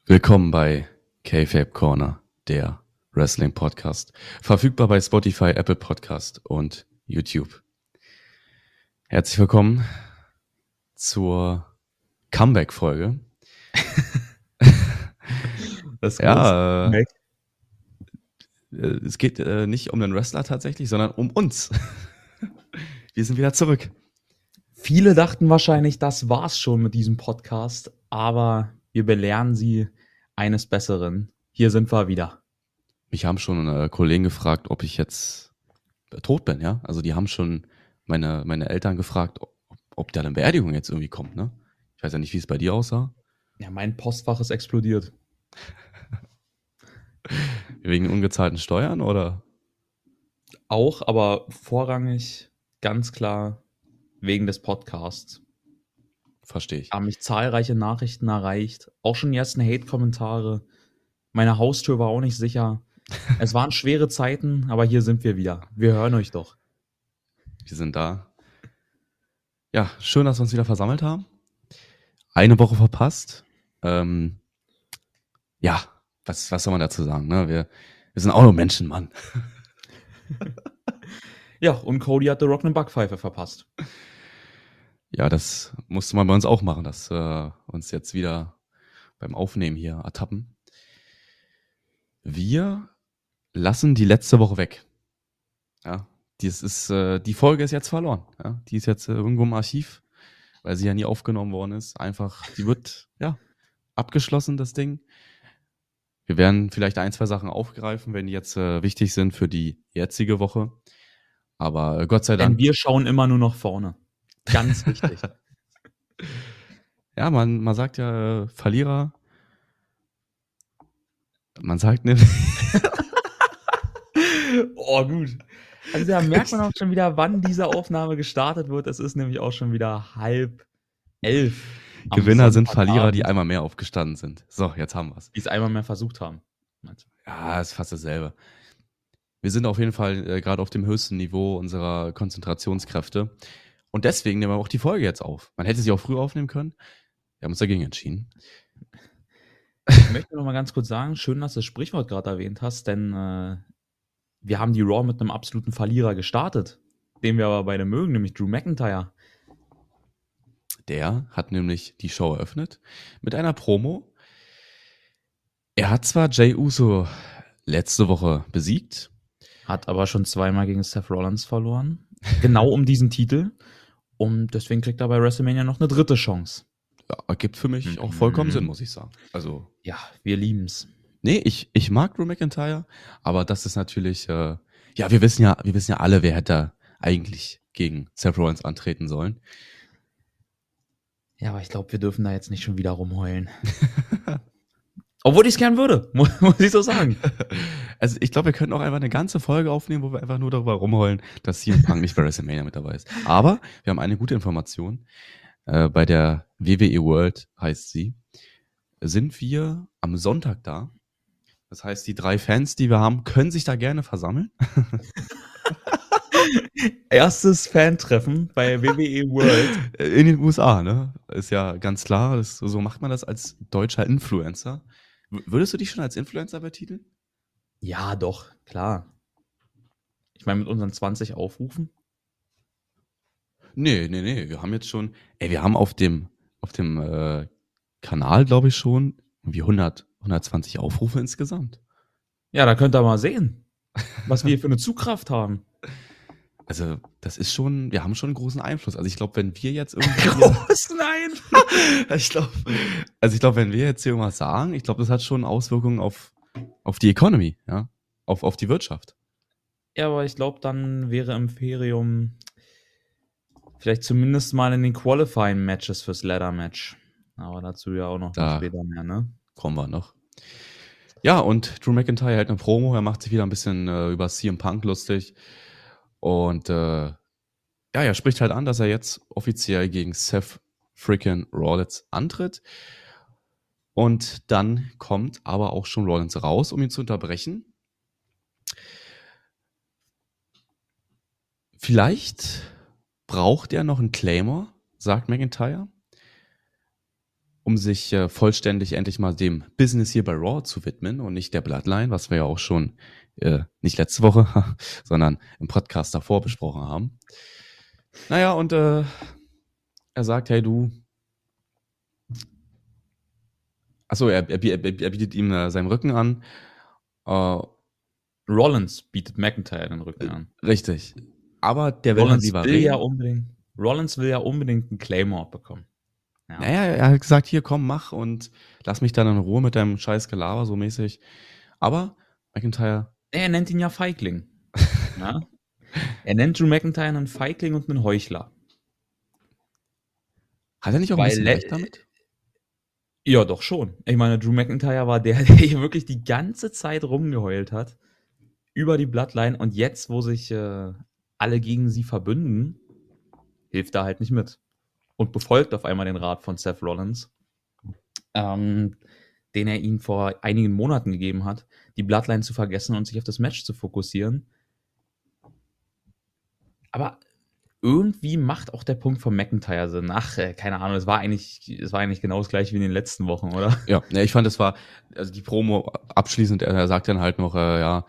Willkommen bei Kayfabe Corner, der Wrestling Podcast. Verfügbar bei Spotify, Apple Podcast und YouTube. Herzlich willkommen zur Comeback-Folge. Das ja, es geht nicht um den Wrestler tatsächlich, sondern um uns. Wir sind wieder zurück. Viele dachten wahrscheinlich, das war's schon mit diesem Podcast, aber wir belehren sie eines Besseren. Hier sind wir wieder. Mich haben schon Kollegen gefragt, ob ich jetzt tot bin, ja? Also die haben schon meine Eltern gefragt, ob da eine Beerdigung jetzt irgendwie kommt, ne? Ich weiß ja nicht, wie es bei dir aussah. Ja, mein Postfach ist explodiert. Wegen ungezahlten Steuern oder? Auch, aber vorrangig ganz klar wegen des Podcasts. Verstehe ich. Haben mich zahlreiche Nachrichten erreicht, auch schon die ersten Hate-Kommentare. Meine Haustür war auch nicht sicher. Es waren schwere Zeiten, aber hier sind wir wieder. Wir hören euch doch. Wir sind da. Ja, schön, dass wir uns wieder versammelt haben. Eine Woche verpasst. Ja, was soll man dazu sagen? Ne? Wir sind auch nur Menschen, Mann. Ja, und Cody hat The Rock eine Backpfeife verpasst. Ja, das musste man bei uns auch machen, dass wir uns jetzt wieder beim Aufnehmen hier ertappen. Wir lassen die letzte Woche weg. Ja, die Folge ist jetzt verloren. Ja? Die ist jetzt irgendwo im Archiv, weil sie ja nie aufgenommen worden ist. Einfach, die wird, abgeschlossen, das Ding. Wir werden vielleicht 1, 2 Sachen aufgreifen, wenn die jetzt wichtig sind für die jetzige Woche. Aber Gott sei Dank. Denn wir schauen immer nur nach vorne. Ganz wichtig. Ja, man sagt ja Verlierer. Man sagt nämlich. Oh, gut. Also da merkt man auch schon wieder, wann diese Aufnahme gestartet wird. Es ist nämlich auch schon wieder 10:30. Gewinner sind Verlierer, die einmal mehr aufgestanden sind. So, jetzt haben wir's. Die es einmal mehr versucht haben. Ja, ist fast dasselbe. Wir sind auf jeden Fall gerade auf dem höchsten Niveau unserer Konzentrationskräfte. Und deswegen nehmen wir auch die Folge jetzt auf. Man hätte sie auch früher aufnehmen können. Wir haben uns dagegen entschieden. Ich möchte noch mal ganz kurz sagen, schön, dass du das Sprichwort gerade erwähnt hast, denn wir haben die Raw mit einem absoluten Verlierer gestartet, den wir aber beide mögen, nämlich Drew McIntyre. Der hat nämlich die Show eröffnet mit einer Promo. Er hat zwar Jey Uso letzte Woche besiegt. Hat aber schon zweimal gegen Seth Rollins verloren. Genau um diesen Titel. Und deswegen kriegt er bei WrestleMania noch eine dritte Chance. Ja, ergibt für mich auch vollkommen Sinn, muss ich sagen. Also, ja, wir lieben's. Nee, ich mag Drew McIntyre, aber das ist natürlich, wir wissen ja alle, wer hätte eigentlich gegen Seth Rollins antreten sollen. Ja, aber ich glaube, wir dürfen da jetzt nicht schon wieder rumheulen. Obwohl ich es gern würde, muss ich so sagen. Also ich glaube, wir könnten auch einfach eine ganze Folge aufnehmen, wo wir einfach nur darüber rumheulen, dass CM Punk nicht bei WrestleMania mit dabei ist. Aber wir haben eine gute Information. Bei der WWE World, heißt sie, sind wir am Sonntag da. Das heißt, die 3 Fans, die wir haben, können sich da gerne versammeln. Erstes Fan-Treffen bei WWE World. In den USA, ne? Ist ja ganz klar, so macht man das als deutscher Influencer. Würdest du dich schon als Influencer betiteln? Ja, doch, klar. Ich meine, mit unseren 20 Aufrufen. Nee. Wir haben jetzt schon, wir haben auf dem Kanal, glaube ich, schon irgendwie 120 Aufrufe insgesamt. Ja, da könnt ihr mal sehen, was wir für eine Zugkraft haben. Also, das ist schon, wir haben schon einen großen Einfluss. Also, ich glaube, wenn wir jetzt irgendwie. Großen Einfluss? ich glaube, wenn wir jetzt hier irgendwas sagen, ich glaube, das hat schon Auswirkungen auf die Economy, ja, auf die Wirtschaft. Ja, aber ich glaube, dann wäre Imperium vielleicht zumindest mal in den Qualifying-Matches fürs Ladder-Match. Aber dazu ja auch noch später mehr, ne? Kommen wir noch. Ja, und Drew McIntyre hält eine Promo, er macht sich wieder ein bisschen über CM Punk lustig. Und er spricht halt an, dass er jetzt offiziell gegen Seth freaking Rollins antritt. Und dann kommt aber auch schon Rollins raus, um ihn zu unterbrechen. Vielleicht braucht er noch einen Claymore, sagt McIntyre. um sich vollständig endlich mal dem Business hier bei Raw zu widmen und nicht der Bloodline, was wir ja auch schon nicht letzte Woche, sondern im Podcast davor besprochen haben. Naja, und er sagt, hey du, achso, er bietet ihm seinen Rücken an. Rollins bietet McIntyre den Rücken an. Richtig. Aber der will halt lieber reden. Rollins will ja unbedingt einen Claymore bekommen. Ja. Naja, er hat gesagt, hier komm, mach und lass mich dann in Ruhe mit deinem scheiß Gelaber, so mäßig. Aber McIntyre... Er nennt ihn ja Feigling. Ja? Er nennt Drew McIntyre einen Feigling und einen Heuchler. Hat er nicht auch ein bisschen recht damit? Ja, doch schon. Ich meine, Drew McIntyre war der hier wirklich die ganze Zeit rumgeheult hat über die Bloodline und jetzt, wo sich alle gegen sie verbünden, hilft er halt nicht mit. Und befolgt auf einmal den Rat von Seth Rollins, den er ihm vor einigen Monaten gegeben hat, die Bloodline zu vergessen und sich auf das Match zu fokussieren. Aber irgendwie macht auch der Punkt von McIntyre Sinn. Ach, keine Ahnung, es war eigentlich genau das gleiche wie in den letzten Wochen, oder? Ja, ich fand, es war, also die Promo abschließend, er sagt dann halt noch, ja,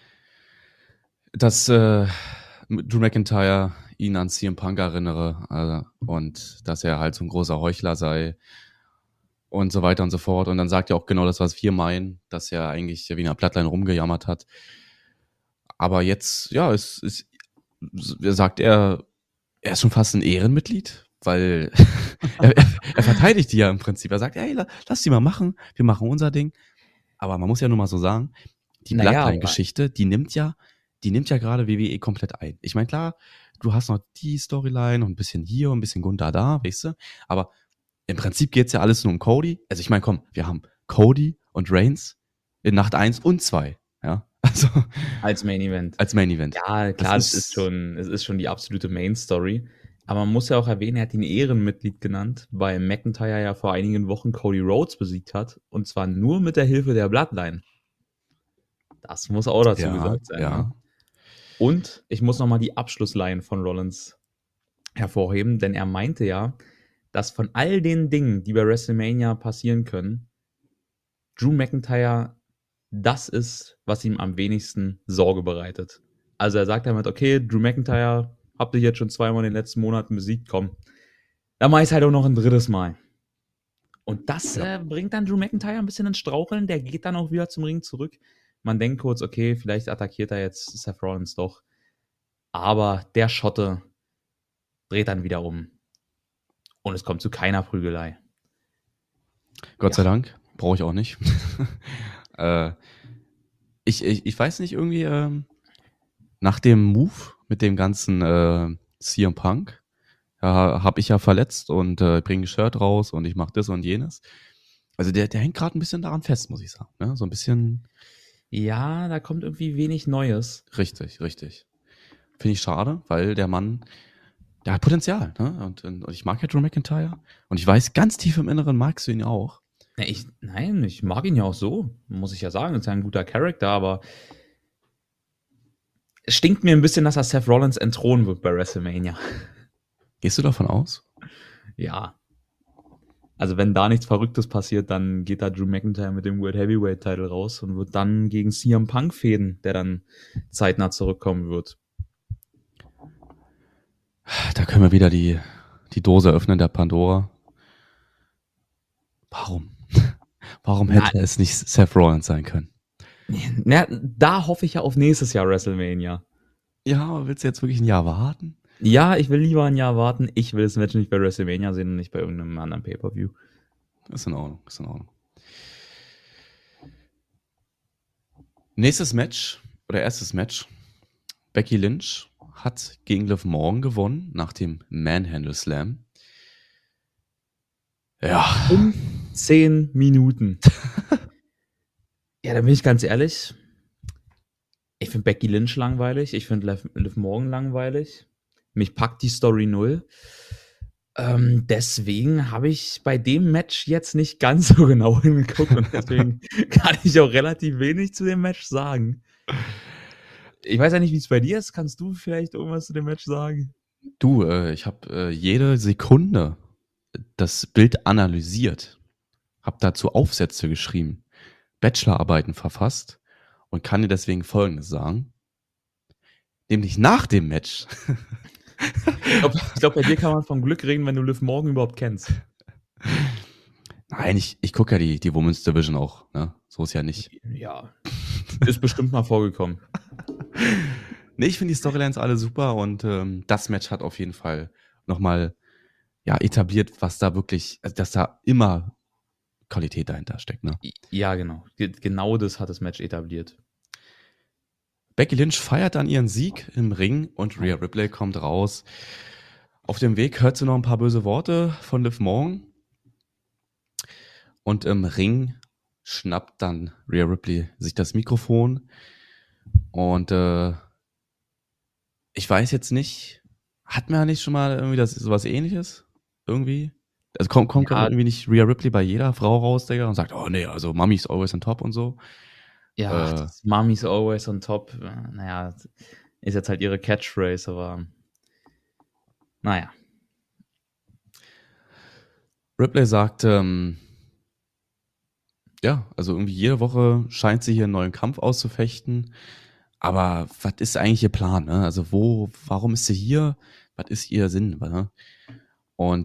dass Drew McIntyre ihn an CM Punk erinnere und dass er halt so ein großer Heuchler sei und so weiter und so fort. Und dann sagt er auch genau das, was wir meinen, dass er eigentlich wie in der Bloodline rumgejammert hat. Aber jetzt, ja, sagt er ist schon fast ein Ehrenmitglied, weil er verteidigt die ja im Prinzip. Er sagt, hey, lass die mal machen, wir machen unser Ding. Aber man muss ja nur mal so sagen, die Bloodline-Geschichte, die nimmt ja gerade WWE komplett ein. Ich meine, klar, du hast noch die Storyline und ein bisschen hier und ein bisschen Gunther da, weißt du? Aber im Prinzip geht's ja alles nur um Cody. Also ich meine, komm, wir haben Cody und Reigns in Nacht 1 und 2, ja? Also als Main Event. Ja, klar, es ist schon die absolute Main Story. Aber man muss ja auch erwähnen, er hat ihn Ehrenmitglied genannt, weil McIntyre ja vor einigen Wochen Cody Rhodes besiegt hat. Und zwar nur mit der Hilfe der Bloodline. Das muss auch dazu gesagt sein. Ja. Ne? Und ich muss nochmal die Abschlussline von Rollins hervorheben, denn er meinte ja, dass von all den Dingen, die bei WrestleMania passieren können, Drew McIntyre das ist, was ihm am wenigsten Sorge bereitet. Also er sagt damit, okay, Drew McIntyre, habt ihr jetzt schon zweimal in den letzten Monaten besiegt, komm. Dann mach ich's halt auch noch ein drittes Mal. Und das bringt dann Drew McIntyre ein bisschen ins Straucheln, der geht dann auch wieder zum Ring zurück. Man denkt kurz, okay, vielleicht attackiert er jetzt Seth Rollins doch. Aber der Schotte dreht dann wieder um. Und es kommt zu keiner Prügelei. Gott sei Dank, brauche ich auch nicht. Ich weiß nicht, irgendwie nach dem Move mit dem ganzen CM Punk habe ich ja verletzt und bringe ein Shirt raus und ich mache das und jenes. Also der hängt gerade ein bisschen daran fest, muss ich sagen. Ne? So ein bisschen. Ja, da kommt irgendwie wenig Neues. Richtig. Finde ich schade, weil der Mann, der hat Potenzial. Ne? Und ich mag ja Drew McIntyre. Und ich weiß, ganz tief im Inneren magst du ihn auch. Nein, ich mag ihn ja auch so, muss ich ja sagen. Ist ja ein guter Charakter, aber es stinkt mir ein bisschen, dass er Seth Rollins entthronen wird bei WrestleMania. Gehst du davon aus? Ja. Also wenn da nichts Verrücktes passiert, dann geht da Drew McIntyre mit dem World Heavyweight Title raus und wird dann gegen CM Punk fäden, der dann zeitnah zurückkommen wird. Da können wir wieder die Dose öffnen, der Pandora. Warum hätte es nicht Seth Rollins sein können? Na, da hoffe ich ja auf nächstes Jahr WrestleMania. Ja, aber willst du jetzt wirklich ein Jahr warten? Ja, ich will lieber ein Jahr warten. Ich will das Match nicht bei WrestleMania sehen und nicht bei irgendeinem anderen Pay-Per-View. Ist in Ordnung. Erstes Match. Becky Lynch hat gegen Liv Morgan gewonnen nach dem Manhandle Slam. Ja. 10 Minuten. Ja, da bin ich ganz ehrlich. Ich finde Becky Lynch langweilig. Ich finde Liv Morgan langweilig. Mich packt die Story 0. Deswegen habe ich bei dem Match jetzt nicht ganz so genau hingeguckt und deswegen kann ich auch relativ wenig zu dem Match sagen. Ich weiß ja nicht, wie es bei dir ist. Kannst du vielleicht irgendwas zu dem Match sagen? Du, ich habe jede Sekunde das Bild analysiert. habe dazu Aufsätze geschrieben, Bachelorarbeiten verfasst und kann dir deswegen Folgendes sagen. Nämlich nach dem Match. Ich glaube, bei dir kann man vom Glück reden, wenn du Liv Morgan überhaupt kennst. Nein, ich gucke ja die Women's Division auch. Ne? So ist ja nicht. Ja, ist bestimmt mal vorgekommen. Nee, ich finde die Storylines alle super und das Match hat auf jeden Fall nochmal etabliert, was da wirklich, also dass da immer Qualität dahinter steckt. Ne? Ja, genau. Genau das hat das Match etabliert. Becky Lynch feiert dann ihren Sieg im Ring und Rhea Ripley kommt raus. Auf dem Weg hört sie noch ein paar böse Worte von Liv Morgan. Und im Ring schnappt dann Rhea Ripley sich das Mikrofon. Und ich weiß jetzt nicht, hat man ja nicht schon mal irgendwie sowas Ähnliches? Irgendwie? Also kommt irgendwie nicht Rhea Ripley bei jeder Frau raus, Digga, und sagt, oh nee, also Mummy's always on top und so. Ja, Mummy's always on top. Naja, ist jetzt halt ihre Catchphrase, aber naja. Ripley sagt, also irgendwie jede Woche scheint sie hier einen neuen Kampf auszufechten. Aber was ist eigentlich ihr Plan? Ne? Also warum ist sie hier? Was ist ihr Sinn? Ne? Und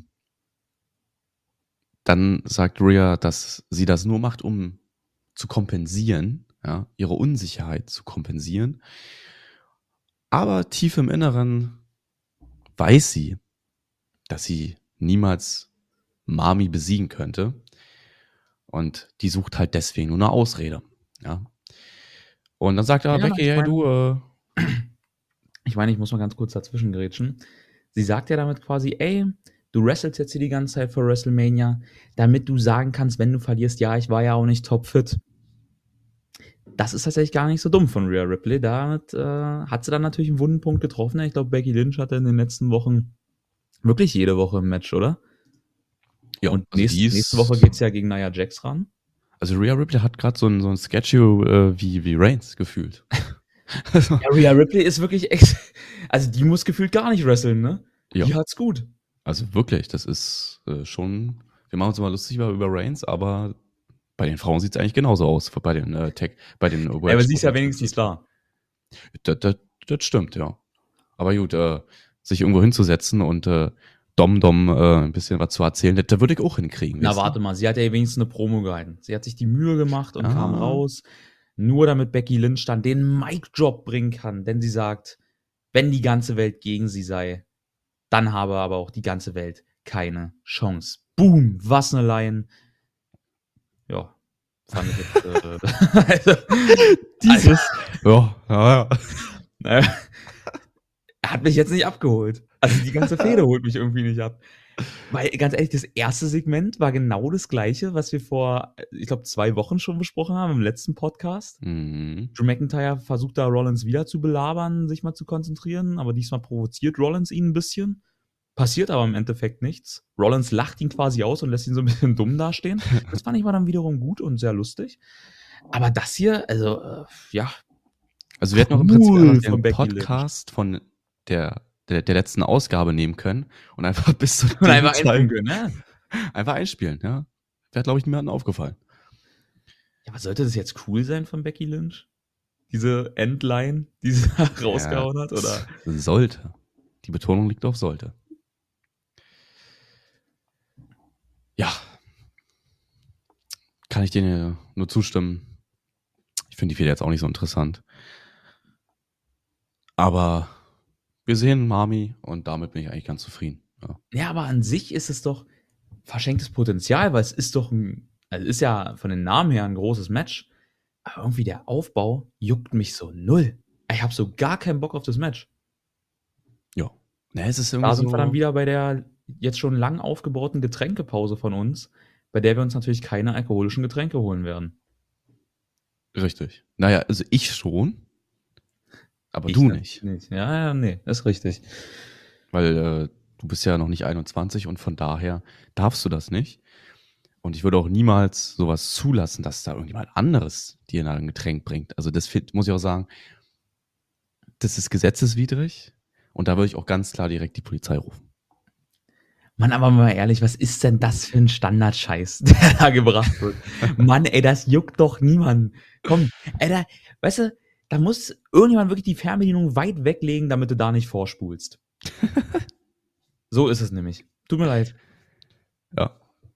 dann sagt Rhea, dass sie das nur macht, um zu kompensieren, ja, ihre Unsicherheit zu kompensieren. Aber tief im Inneren weiß sie, dass sie niemals Mami besiegen könnte. Und die sucht halt deswegen nur eine Ausrede. Ja. Und dann sagt er, Becky, hey du. Ich meine, ich muss mal ganz kurz dazwischen grätschen. Sie sagt ja damit quasi, ey, du wrestelst jetzt hier die ganze Zeit für WrestleMania, damit du sagen kannst, wenn du verlierst, ja, ich war ja auch nicht topfit. Das ist tatsächlich gar nicht so dumm von Rhea Ripley. Damit hat sie dann natürlich einen wunden Punkt getroffen. Ich glaube, Becky Lynch hatte in den letzten Wochen wirklich jede Woche ein Match, oder? Ja, und also nächste Woche geht's ja gegen Nia Jax ran. Also Rhea Ripley hat gerade so ein Schedule wie Reigns gefühlt. Also. Ja, Rhea Ripley ist wirklich echt, also die muss gefühlt gar nicht wresteln, ne? Ja. Die hat's gut. Also wirklich, das ist schon, wir machen uns immer lustig über Reigns, aber bei den Frauen sieht's eigentlich genauso aus, bei den bei den Ja, aber sie ist ja wenigstens da. Das stimmt, ja. Aber gut, sich irgendwo hinzusetzen und Dom ein bisschen was zu erzählen, da würde ich auch hinkriegen. Na, warte mal, sie hat ja wenigstens eine Promo gehalten. Sie hat sich die Mühe gemacht und kam raus, nur damit Becky Lynch dann den Mic-Drop bringen kann, denn sie sagt, wenn die ganze Welt gegen sie sei, dann habe aber auch die ganze Welt keine Chance. Boom, was eine Line. Ja, fand ich jetzt, dieses, ja. Hat mich jetzt nicht abgeholt. Also die ganze Fehde holt mich irgendwie nicht ab. Weil, ganz ehrlich, das erste Segment war genau das gleiche, was wir vor, ich glaube, 2 Wochen schon besprochen haben, im letzten Podcast. Mhm. Drew McIntyre versucht da Rollins wieder zu belabern, sich mal zu konzentrieren, aber diesmal provoziert Rollins ihn ein bisschen. Passiert aber im Endeffekt nichts. Rollins lacht ihn quasi aus und lässt ihn so ein bisschen dumm dastehen. Das fand ich mal dann wiederum gut und sehr lustig. Aber das hier, also, ja. Also wir hätten auch im Prinzip den Podcast von der letzten Ausgabe nehmen können und einfach bis zu und einfach einspielen können, ne? Einfach einspielen, ja. Wäre, glaube ich, niemandem aufgefallen. Ja, aber sollte das jetzt cool sein von Becky Lynch? Diese Endline, die sie rausgehauen hat, oder? Sollte. Die Betonung liegt auf sollte. Ja. Kann ich dir nur zustimmen. Ich finde die Fehler jetzt auch nicht so interessant. Aber wir sehen Mami und damit bin ich eigentlich ganz zufrieden. Ja, aber an sich ist es doch verschenktes Potenzial, weil es ist doch ist ja von den Namen her ein großes Match. Aber irgendwie der Aufbau juckt mich so null. Ich habe so gar keinen Bock auf das Match. Ja. Ne, es ist irgendwie da sind wir dann wieder bei der jetzt schon lang aufgebauten Getränkepause von uns, bei der wir uns natürlich keine alkoholischen Getränke holen werden. Richtig. Naja, also ich schon. Aber du nicht. Ja, nee, ist richtig. Weil du bist ja noch nicht 21 und von daher darfst du das nicht. Und ich würde auch niemals sowas zulassen, dass da irgendjemand anderes dir ein Getränk bringt. Also das muss ich auch sagen, das ist gesetzeswidrig und da würde ich auch ganz klar direkt die Polizei rufen. Mann, aber mal ehrlich, was ist denn das für ein Standardscheiß, der da gebracht wird? Mann, ey, das juckt doch niemanden. Komm, ey, weißt du, da muss irgendjemand wirklich die Fernbedienung weit weglegen, damit du da nicht vorspulst. So ist es nämlich. Tut mir leid. Ja.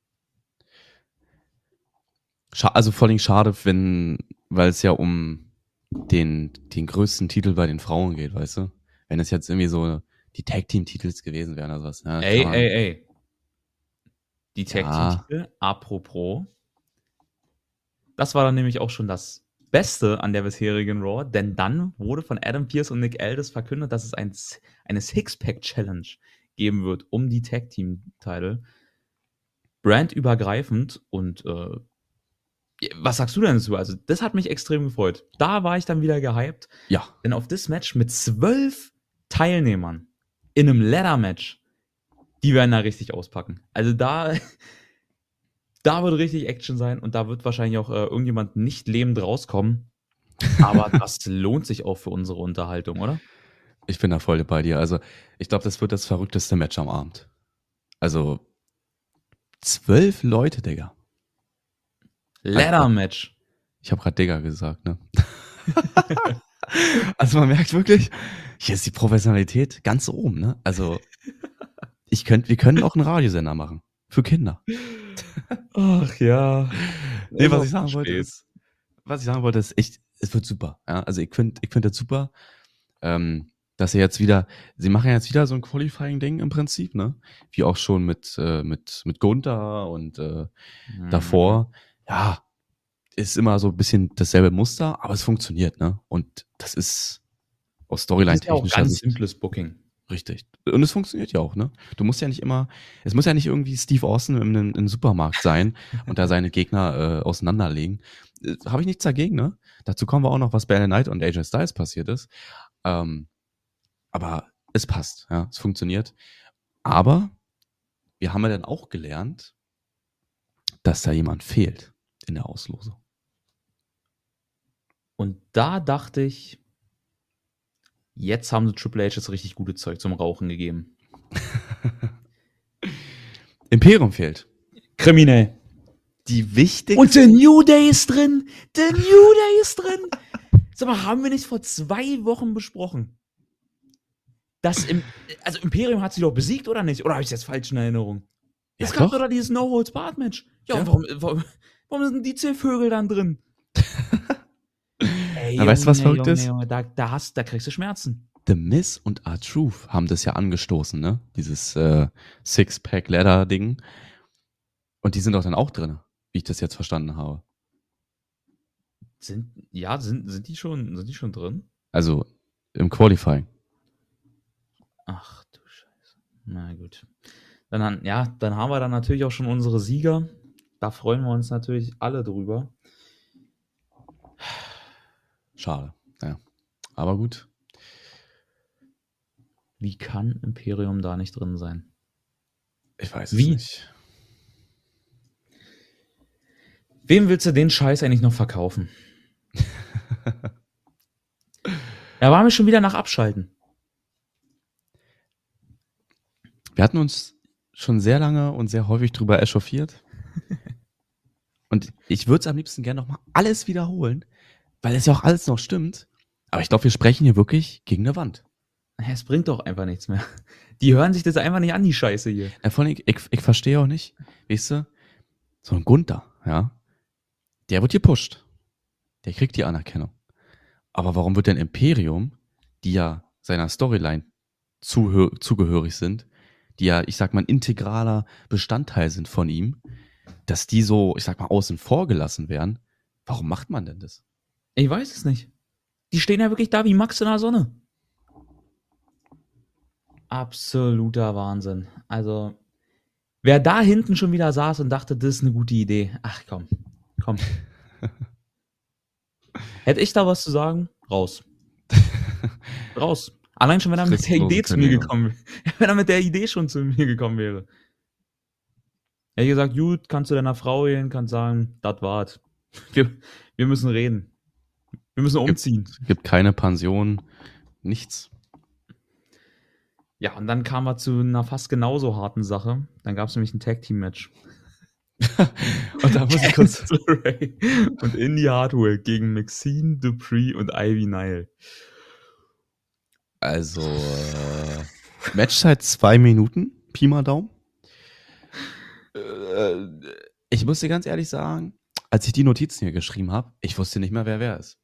Also vor allem schade, weil es ja um den größten Titel bei den Frauen geht, weißt du? Wenn es jetzt irgendwie so die Tag-Team-Titels gewesen wären oder sowas. Ja, Ey. Die Ja. Tag-Team-Titel, apropos, das war dann nämlich auch schon das Beste an der bisherigen Raw, denn dann wurde von Adam Pearce und Nick Aldis verkündet, dass es eine Six-Pack-Challenge geben wird um die Tag-Team-Titel. Brandübergreifend und was sagst du denn dazu? Also, das hat mich extrem gefreut. Da war ich dann wieder gehypt. Ja. Denn auf das Match mit 12 Teilnehmern in einem Ladder-Match, die werden da richtig auspacken. Also da wird richtig Action sein und da wird wahrscheinlich auch irgendjemand nicht lebend rauskommen. Aber das lohnt sich auch für unsere Unterhaltung, oder? Ich bin da voll bei dir. Also, ich glaube, das wird das verrückteste Match am Abend. Also, 12 Leute, Digga. Ladder-Match. Ich habe gerade Digga gesagt, ne? Also man merkt wirklich, hier ist die Professionalität ganz oben, ne? Also wir können auch einen Radiosender machen. Für Kinder. Ach ja. Nee, was ich sagen wollte ist echt, es wird super. Ja? Also ich finde das super, dass sie machen jetzt wieder so ein Qualifying-Ding im Prinzip, ne? Wie auch schon mit Gunther und davor. Ja, ist immer so ein bisschen dasselbe Muster, aber es funktioniert, ne? Und das ist aus Storyline-technischer Sicht. Ganz Sicht simples Booking. Richtig. Und es funktioniert ja auch, ne? Du musst ja nicht immer, es muss ja nicht irgendwie Steve Austin im Supermarkt sein und da seine Gegner auseinanderlegen. Habe ich nichts dagegen, ne? Dazu kommen wir auch noch, was bei LA Knight und AJ Styles passiert ist. Aber es passt, ja, es funktioniert. Aber wir haben ja dann auch gelernt, dass da jemand fehlt in der Auslosung. Und da dachte ich, jetzt haben sie Triple H das richtig gute Zeug zum Rauchen gegeben. Imperium fehlt. Kriminell. Die wichtigste. Und der New Day ist drin. Sag mal, haben wir nicht vor 2 Wochen besprochen? Also Imperium hat sie doch besiegt, oder nicht? Oder habe ich das jetzt falsch in Erinnerung? Es Ja, gab doch. doch da dieses No-Holds-Barred-Match. Ja, Ja. und warum sind die 10 Vögel dann drin? Ey, Na, weißt du, was verrückt ist? Junge, da kriegst du Schmerzen. The Miz und R-Truth haben das ja angestoßen, ne? Dieses Six-Pack-Ladder-Ding. Und die sind doch dann auch drin, wie ich das jetzt verstanden habe. Sind die schon drin? Also im Qualifying. Ach du Scheiße. Na gut. Dann haben wir dann natürlich auch schon unsere Sieger. Da freuen wir uns natürlich alle drüber. Schade, ja. Aber gut. Wie kann Imperium da nicht drin sein? Ich weiß es nicht. Wem willst du den Scheiß eigentlich noch verkaufen? Er war mir schon wieder nach Abschalten. Wir hatten uns schon sehr lange und sehr häufig drüber echauffiert. Und ich würde es am liebsten gerne nochmal alles wiederholen, weil es ja auch alles noch stimmt. Aber ich glaube, wir sprechen hier wirklich gegen eine Wand. Es bringt doch einfach nichts mehr. Die hören sich das einfach nicht an, die Scheiße hier. Ja, vor allem, ich verstehe auch nicht, weißt du, so ein Gunther, ja, der wird gepusht. Der kriegt die Anerkennung. Aber warum wird denn Imperium, die ja seiner Storyline zugehörig sind, die ja, ich sag mal, ein integraler Bestandteil sind von ihm, dass die so, ich sag mal, außen vor gelassen werden? Warum macht man denn das? Ich weiß es nicht. Die stehen ja wirklich da wie Max in der Sonne. Absoluter Wahnsinn. Also, wer da hinten schon wieder saß und dachte, das ist eine gute Idee. Ach komm. Hätte ich da was zu sagen? Raus. Raus. Allein schon, wenn er mit der Idee zu mir gekommen wäre. Wenn er mit der Idee schon zu mir gekommen wäre. Er hat gesagt, gut, kannst du deiner Frau gehen, kannst sagen, das war's. Wir müssen reden. Wir müssen umziehen. Gibt keine Pension, nichts. Ja, und dann kamen wir zu einer fast genauso harten Sache. Dann gab es nämlich ein Tag-Team-Match. Und da muss ich kurz. Ray und Indy Hartwell gegen Maxine Dupree und Ivy Nile. Also, Matchzeit 2 Minuten, Pi mal Daumen. Ich muss dir ganz ehrlich sagen, als ich die Notizen hier geschrieben habe, ich wusste nicht mehr, wer ist.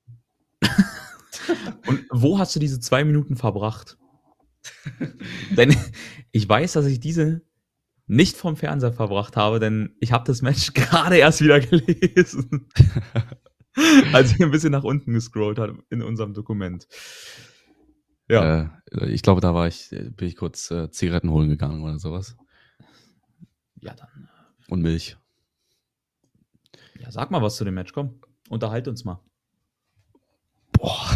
Und wo hast du diese 2 Minuten verbracht? Denn ich weiß, dass ich diese nicht vom Fernseher verbracht habe, denn ich habe das Match gerade erst wieder gelesen. Als ich ein bisschen nach unten gescrollt habe in unserem Dokument. Ja. Ich glaube, da bin ich kurz Zigaretten holen gegangen oder sowas. Ja, dann. Und Milch. Ja, sag mal was zu dem Match, komm. Unterhalt uns mal. Boah.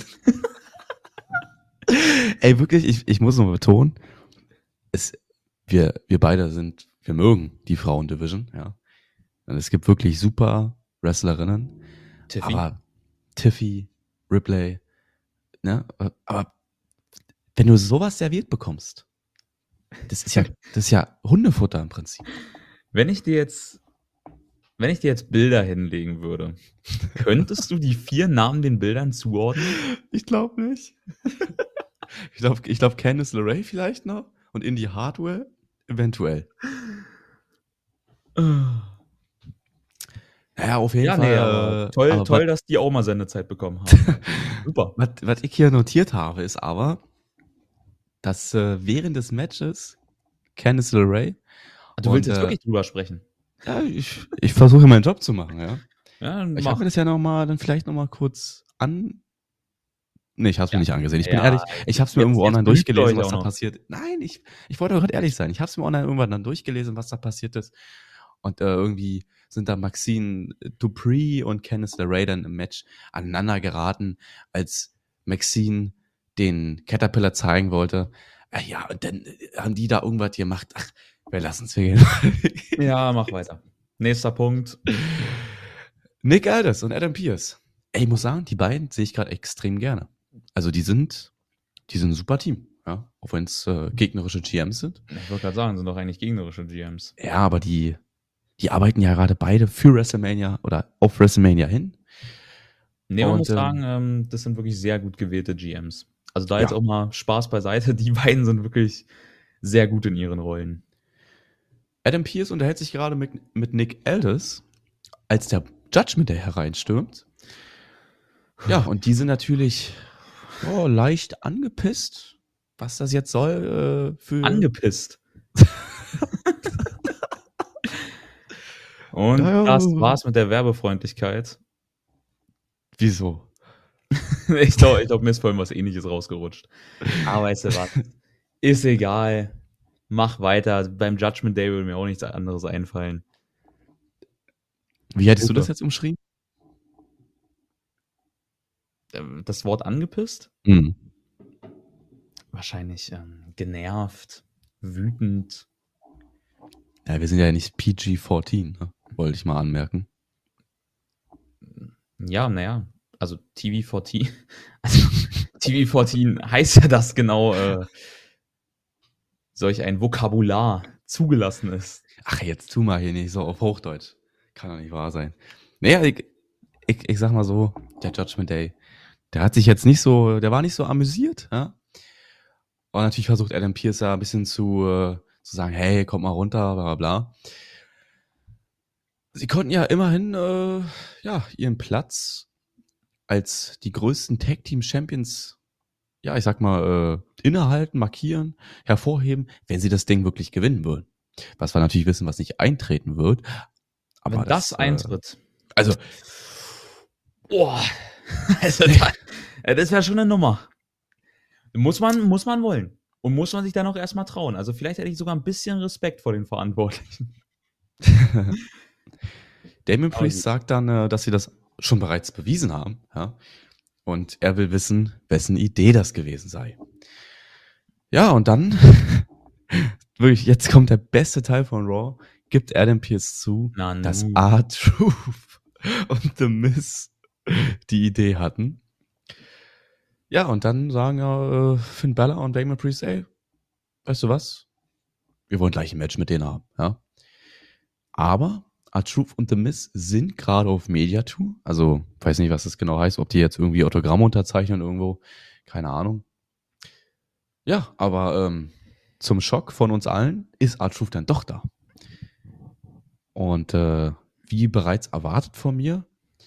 Ey, wirklich, ich muss noch betonen, wir beide wir mögen die Frauen-Division, ja. Und es gibt wirklich super Wrestlerinnen. Tiffy. Aber Tiffy, Ripley, ne? Aber wenn du sowas serviert bekommst, das ist ja Hundefutter im Prinzip. Wenn ich dir jetzt Bilder hinlegen würde, könntest du die 4 Namen den Bildern zuordnen? Ich glaube nicht. ich glaube Candice LeRae vielleicht noch und Indy Hartwell eventuell. Ja, auf jeden Fall. Nee, aber toll, dass die auch mal Sendezeit bekommen haben. Super. Was ich hier notiert habe, ist aber, dass während des Matches Candice LeRae. Du willst jetzt wirklich drüber sprechen? Ja, ich versuche meinen Job zu machen, ja. Ich habe mir das ja vielleicht noch mal kurz Nee, ich habe es mir nicht angesehen. Ich bin ehrlich, ich habe es mir irgendwo online durchgelesen, was da passiert. Nein, ich wollte gerade ehrlich sein. Ich habe es mir online irgendwann dann durchgelesen, was da passiert ist. Und irgendwie sind da Maxine Dupree und Candice LeRae dann im Match aneinander geraten, als Maxine den Caterpillar zeigen wollte. Ja, und dann haben die da irgendwas gemacht. Ach, wir lassen es gehen. Ja, mach weiter. Nächster Punkt. Nick Aldis und Adam Pearce. Ey, ich muss sagen, die beiden sehe ich gerade extrem gerne. Also die sind ein super Team, ja, auch wenn es gegnerische GMs sind. Ich wollte gerade sagen, sind doch eigentlich gegnerische GMs. Ja, aber die arbeiten ja gerade beide für WrestleMania oder auf WrestleMania hin. Nee, man muss sagen, das sind wirklich sehr gut gewählte GMs. Also da jetzt auch mal Spaß beiseite, die beiden sind wirklich sehr gut in ihren Rollen. Adam Pearce unterhält sich gerade mit Nick Aldis, als der Judgment Day hereinstürmt. Ja, und die sind natürlich leicht angepisst, was das jetzt soll für... Angepisst? Und das war's mit der Werbefreundlichkeit. Wieso? Ich glaube, mir ist vorhin was Ähnliches rausgerutscht. Aber weißt du was? Ist egal. Mach weiter. Beim Judgment Day würde mir auch nichts anderes einfallen. Wie hättest du das jetzt umschrieben? Das Wort angepisst? Mhm. Wahrscheinlich genervt, wütend. Ja, wir sind ja nicht PG-14, ne? Wollte ich mal anmerken. Ja, naja, also TV-14. Also TV-14 heißt ja, dass genau solch ein Vokabular zugelassen ist. Ach, jetzt tu mal hier nicht so auf Hochdeutsch. Kann doch nicht wahr sein. Naja, ich sag mal so, der Judgment Day, der war nicht so amüsiert, ja. Und natürlich versucht Adam Pearce da ein bisschen zu sagen, hey, kommt mal runter, bla bla bla. Sie konnten ja immerhin ihren Platz als die größten Tag Team Champions, ja, ich sag mal, innehalten, markieren, hervorheben, wenn sie das Ding wirklich gewinnen würden. Was wir natürlich wissen, was nicht eintreten wird. Aber wenn das eintritt. Also, das wäre schon eine Nummer. Muss man wollen. Und muss man sich dann auch erstmal trauen. Also vielleicht hätte ich sogar ein bisschen Respekt vor den Verantwortlichen. Damien Priest sagt dann, dass sie das schon bereits bewiesen haben, ja. Und er will wissen, wessen Idee das gewesen sei. Ja, und dann, wirklich, jetzt kommt der beste Teil von Raw, gibt Adam Pearce zu, dass R-Truth und The Miz die Idee hatten. Ja, und dann sagen Finn Balor und Damien Priest, ey, weißt du was? Wir wollen gleich ein Match mit denen haben, ja. Aber R-Truth und The Miz sind gerade auf Media-Tour. Also, weiß nicht, was das genau heißt, ob die jetzt irgendwie Autogramme unterzeichnen irgendwo. Keine Ahnung. Ja, aber zum Schock von uns allen ist R-Truth dann doch da. Und wie bereits erwartet von mir,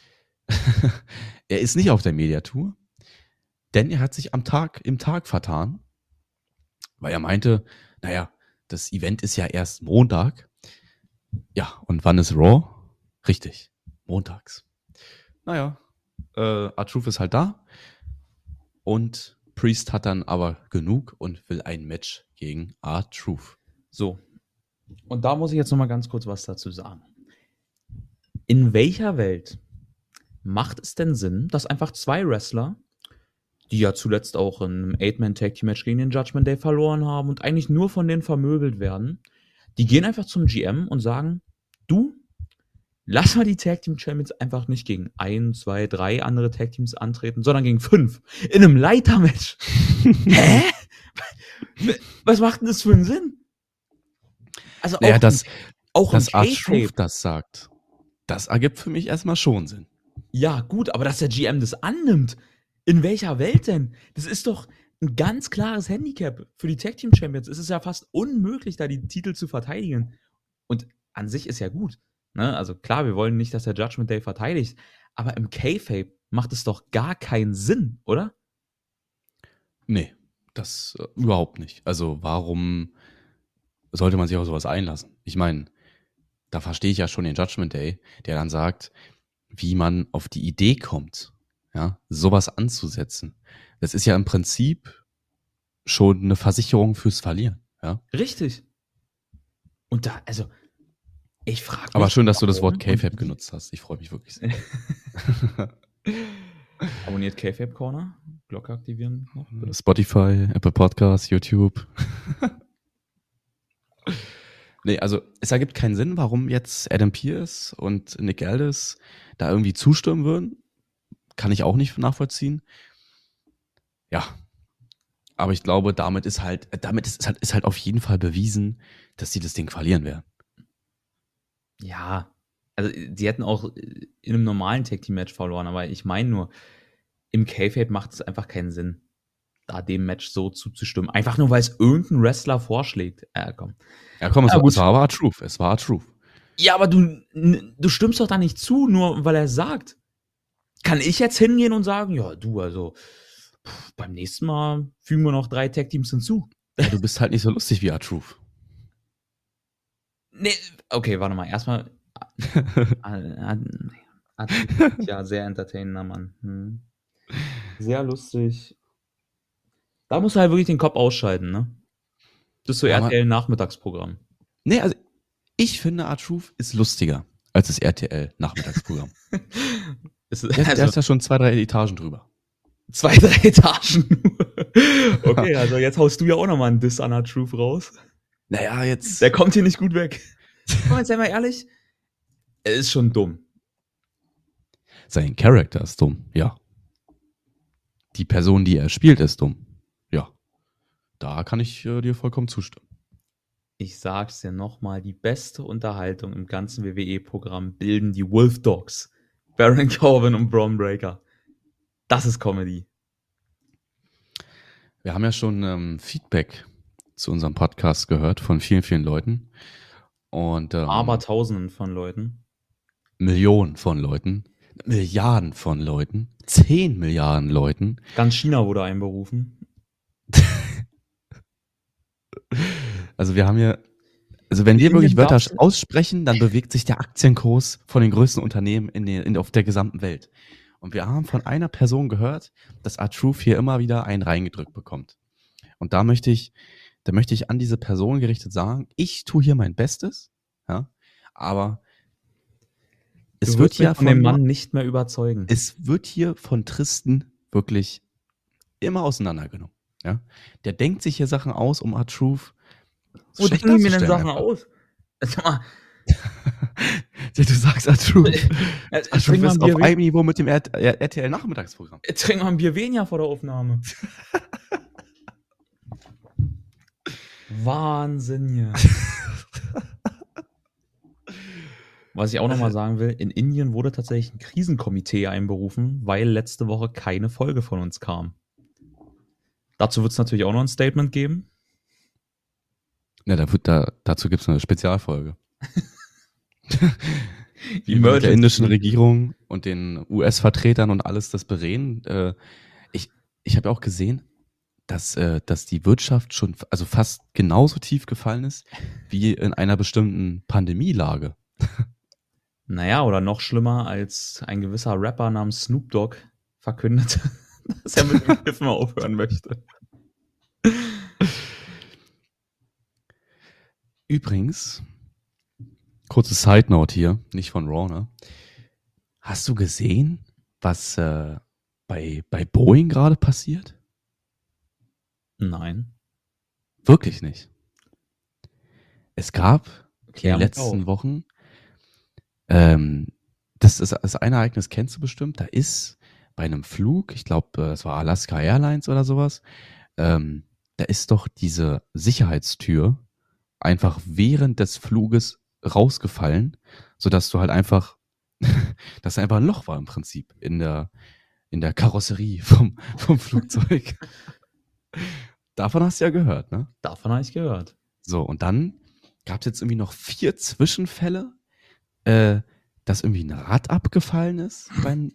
er ist nicht auf der Media-Tour, denn er hat sich im Tag vertan, weil er meinte, naja, das Event ist ja erst Montag. Ja, und wann ist Raw? Richtig, montags. Naja, R-Truth ist halt da und Priest hat dann aber genug und will ein Match gegen R-Truth. So. Und da muss ich jetzt noch mal ganz kurz was dazu sagen. In welcher Welt macht es denn Sinn, dass einfach 2 Wrestler, die ja zuletzt auch in einem 8-Man-Tag-Team-Match gegen den Judgment Day verloren haben und eigentlich nur von denen vermöbelt werden, die gehen einfach zum GM und sagen, du, lass mal die Tag-Team-Champions einfach nicht gegen 1, 2, 3 andere Tag-Teams antreten, sondern gegen 5 in einem Leiter-Match. Hä? Was macht denn das für einen Sinn? Also Naja, auch dass im R-Truth Kayfabe. das sagt, das ergibt für mich erstmal schon Sinn. Ja, gut, aber dass der GM das annimmt, in welcher Welt denn? Das ist doch ein ganz klares Handicap für die Tag Team Champions. Es ist ja fast unmöglich, da die Titel zu verteidigen. Und an sich ist ja gut. Ne? Also klar, wir wollen nicht, dass der Judgment Day verteidigt, aber im Kayfabe macht es doch gar keinen Sinn, oder? Nee, das überhaupt nicht. Also warum sollte man sich auf sowas einlassen? Ich meine, da verstehe ich ja schon den Judgment Day, der dann sagt, wie man auf die Idee kommt, ja, sowas anzusetzen. Das ist ja im Prinzip schon eine Versicherung fürs Verlieren, ja. Richtig. Und da, also, ich frage mich. Aber schön, dass du das Wort warum Kayfabe und- genutzt hast. Ich freue mich wirklich sehr. Abonniert Kayfabe Corner, Glocke aktivieren noch, bitte. Spotify, Apple Podcasts, YouTube. Nee, also es ergibt keinen Sinn, warum jetzt Adam Pearce und Nick Aldis da irgendwie zustimmen würden. Kann ich auch nicht nachvollziehen. Ja. Aber ich glaube, damit ist halt auf jeden Fall bewiesen, dass sie das Ding verlieren werden. Ja, also die hätten auch in einem normalen Tag Team Match verloren, aber ich meine nur, im Kayfabe macht es einfach keinen Sinn, da dem Match so zuzustimmen. Einfach nur, weil es irgendein Wrestler vorschlägt. Komm. Ja, komm, Ja, gut. es war aber R-Truth. Es war R-Truth. Ja, aber du stimmst doch da nicht zu, nur weil er sagt. Kann ich jetzt hingehen und sagen, ja, du, also beim nächsten Mal fügen wir noch 3 Tag Teams hinzu. Ja, du bist halt nicht so lustig wie R-Truth. Nee, okay, warte mal. Erstmal. Ja, sehr entertainender Mann. Sehr lustig. Da musst du halt wirklich den Kopf ausschalten, ne? Das ist so Ja, aber- RTL-Nachmittagsprogramm. Nee, also ich finde R-Truth ist lustiger als das RTL-Nachmittagsprogramm. Es- Der ist Also ja schon 2, 3 Etagen drüber. 2, 3 Etagen. Okay, also jetzt haust du ja auch nochmal einen Diss an der Truth raus. Naja, jetzt. Der kommt hier nicht gut weg. Komm, jetzt sei mal ehrlich. Er ist schon dumm. Sein Charakter ist dumm, ja. Die Person, die er spielt, ist dumm. Ja. Da kann ich dir vollkommen zustimmen. Ich sag's dir nochmal, die beste Unterhaltung im ganzen WWE-Programm bilden die Wolf Dogs. Baron Corbin und Braun Breaker. Das ist Comedy. Wir haben ja schon Feedback zu unserem Podcast gehört von vielen, vielen Leuten. Und Aber Tausenden von Leuten. Millionen von Leuten, Milliarden von Leuten, 10 Milliarden Leuten. Ganz China wurde einberufen. Also wir haben ja, also wenn wir In wirklich dem Wörter gab's- aussprechen, dann bewegt sich der Aktienkurs von den größten Unternehmen auf der gesamten Welt. Und wir haben von einer Person gehört, dass R-Truth hier immer wieder einen reingedrückt bekommt. Und da möchte ich an diese Person gerichtet sagen, ich tue hier mein Bestes, ja, aber es Du wird wirst mich ja von dem Mann nicht mehr überzeugen. es wird hier von Tristen wirklich immer auseinandergenommen. Ja? Der denkt sich hier Sachen aus, um R-Truth Wo schlecht denken die mir denn darzustellen Sachen einfach. aus? Sag mal, Ja, du sagst R-Truth. trink R-Truth mal ein ist auf Bier, einem Niveau mit dem RTL-Nachmittagsprogramm. trink mal ein Bier weniger vor der Aufnahme. Wahnsinn hier. Was ich auch nochmal sagen will, in Indien wurde tatsächlich ein Krisenkomitee einberufen, weil letzte Woche keine Folge von uns kam. Dazu wird es natürlich auch noch ein Statement geben. Ja, dazu gibt es eine Spezialfolge. Wie wir mit der indischen Regierung und den US-Vertretern und alles das bereden. Ich habe ja auch gesehen, dass die Wirtschaft schon also fast genauso tief gefallen ist wie in einer bestimmten Pandemielage. Naja, oder noch schlimmer, als ein gewisser Rapper namens Snoop Dogg verkündet, dass er mit dem Kiffen aufhören möchte. Übrigens, kurze Side Note hier, nicht von Raw, ne? Hast du gesehen, was bei Boeing gerade passiert? Nein. Wirklich nicht. Es gab in den letzten Wochen, das eine Ereignis kennst du bestimmt, da ist bei einem Flug, ich glaube, es war Alaska Airlines oder sowas, da ist doch diese Sicherheitstür einfach während des Fluges rausgefallen, sodass du halt einfach, dass einfach ein Loch war im Prinzip in der Karosserie vom Flugzeug. Davon hast du ja gehört, ne? Davon habe ich gehört. So, und dann gab es jetzt irgendwie noch 4 Zwischenfälle, dass irgendwie ein Rad abgefallen ist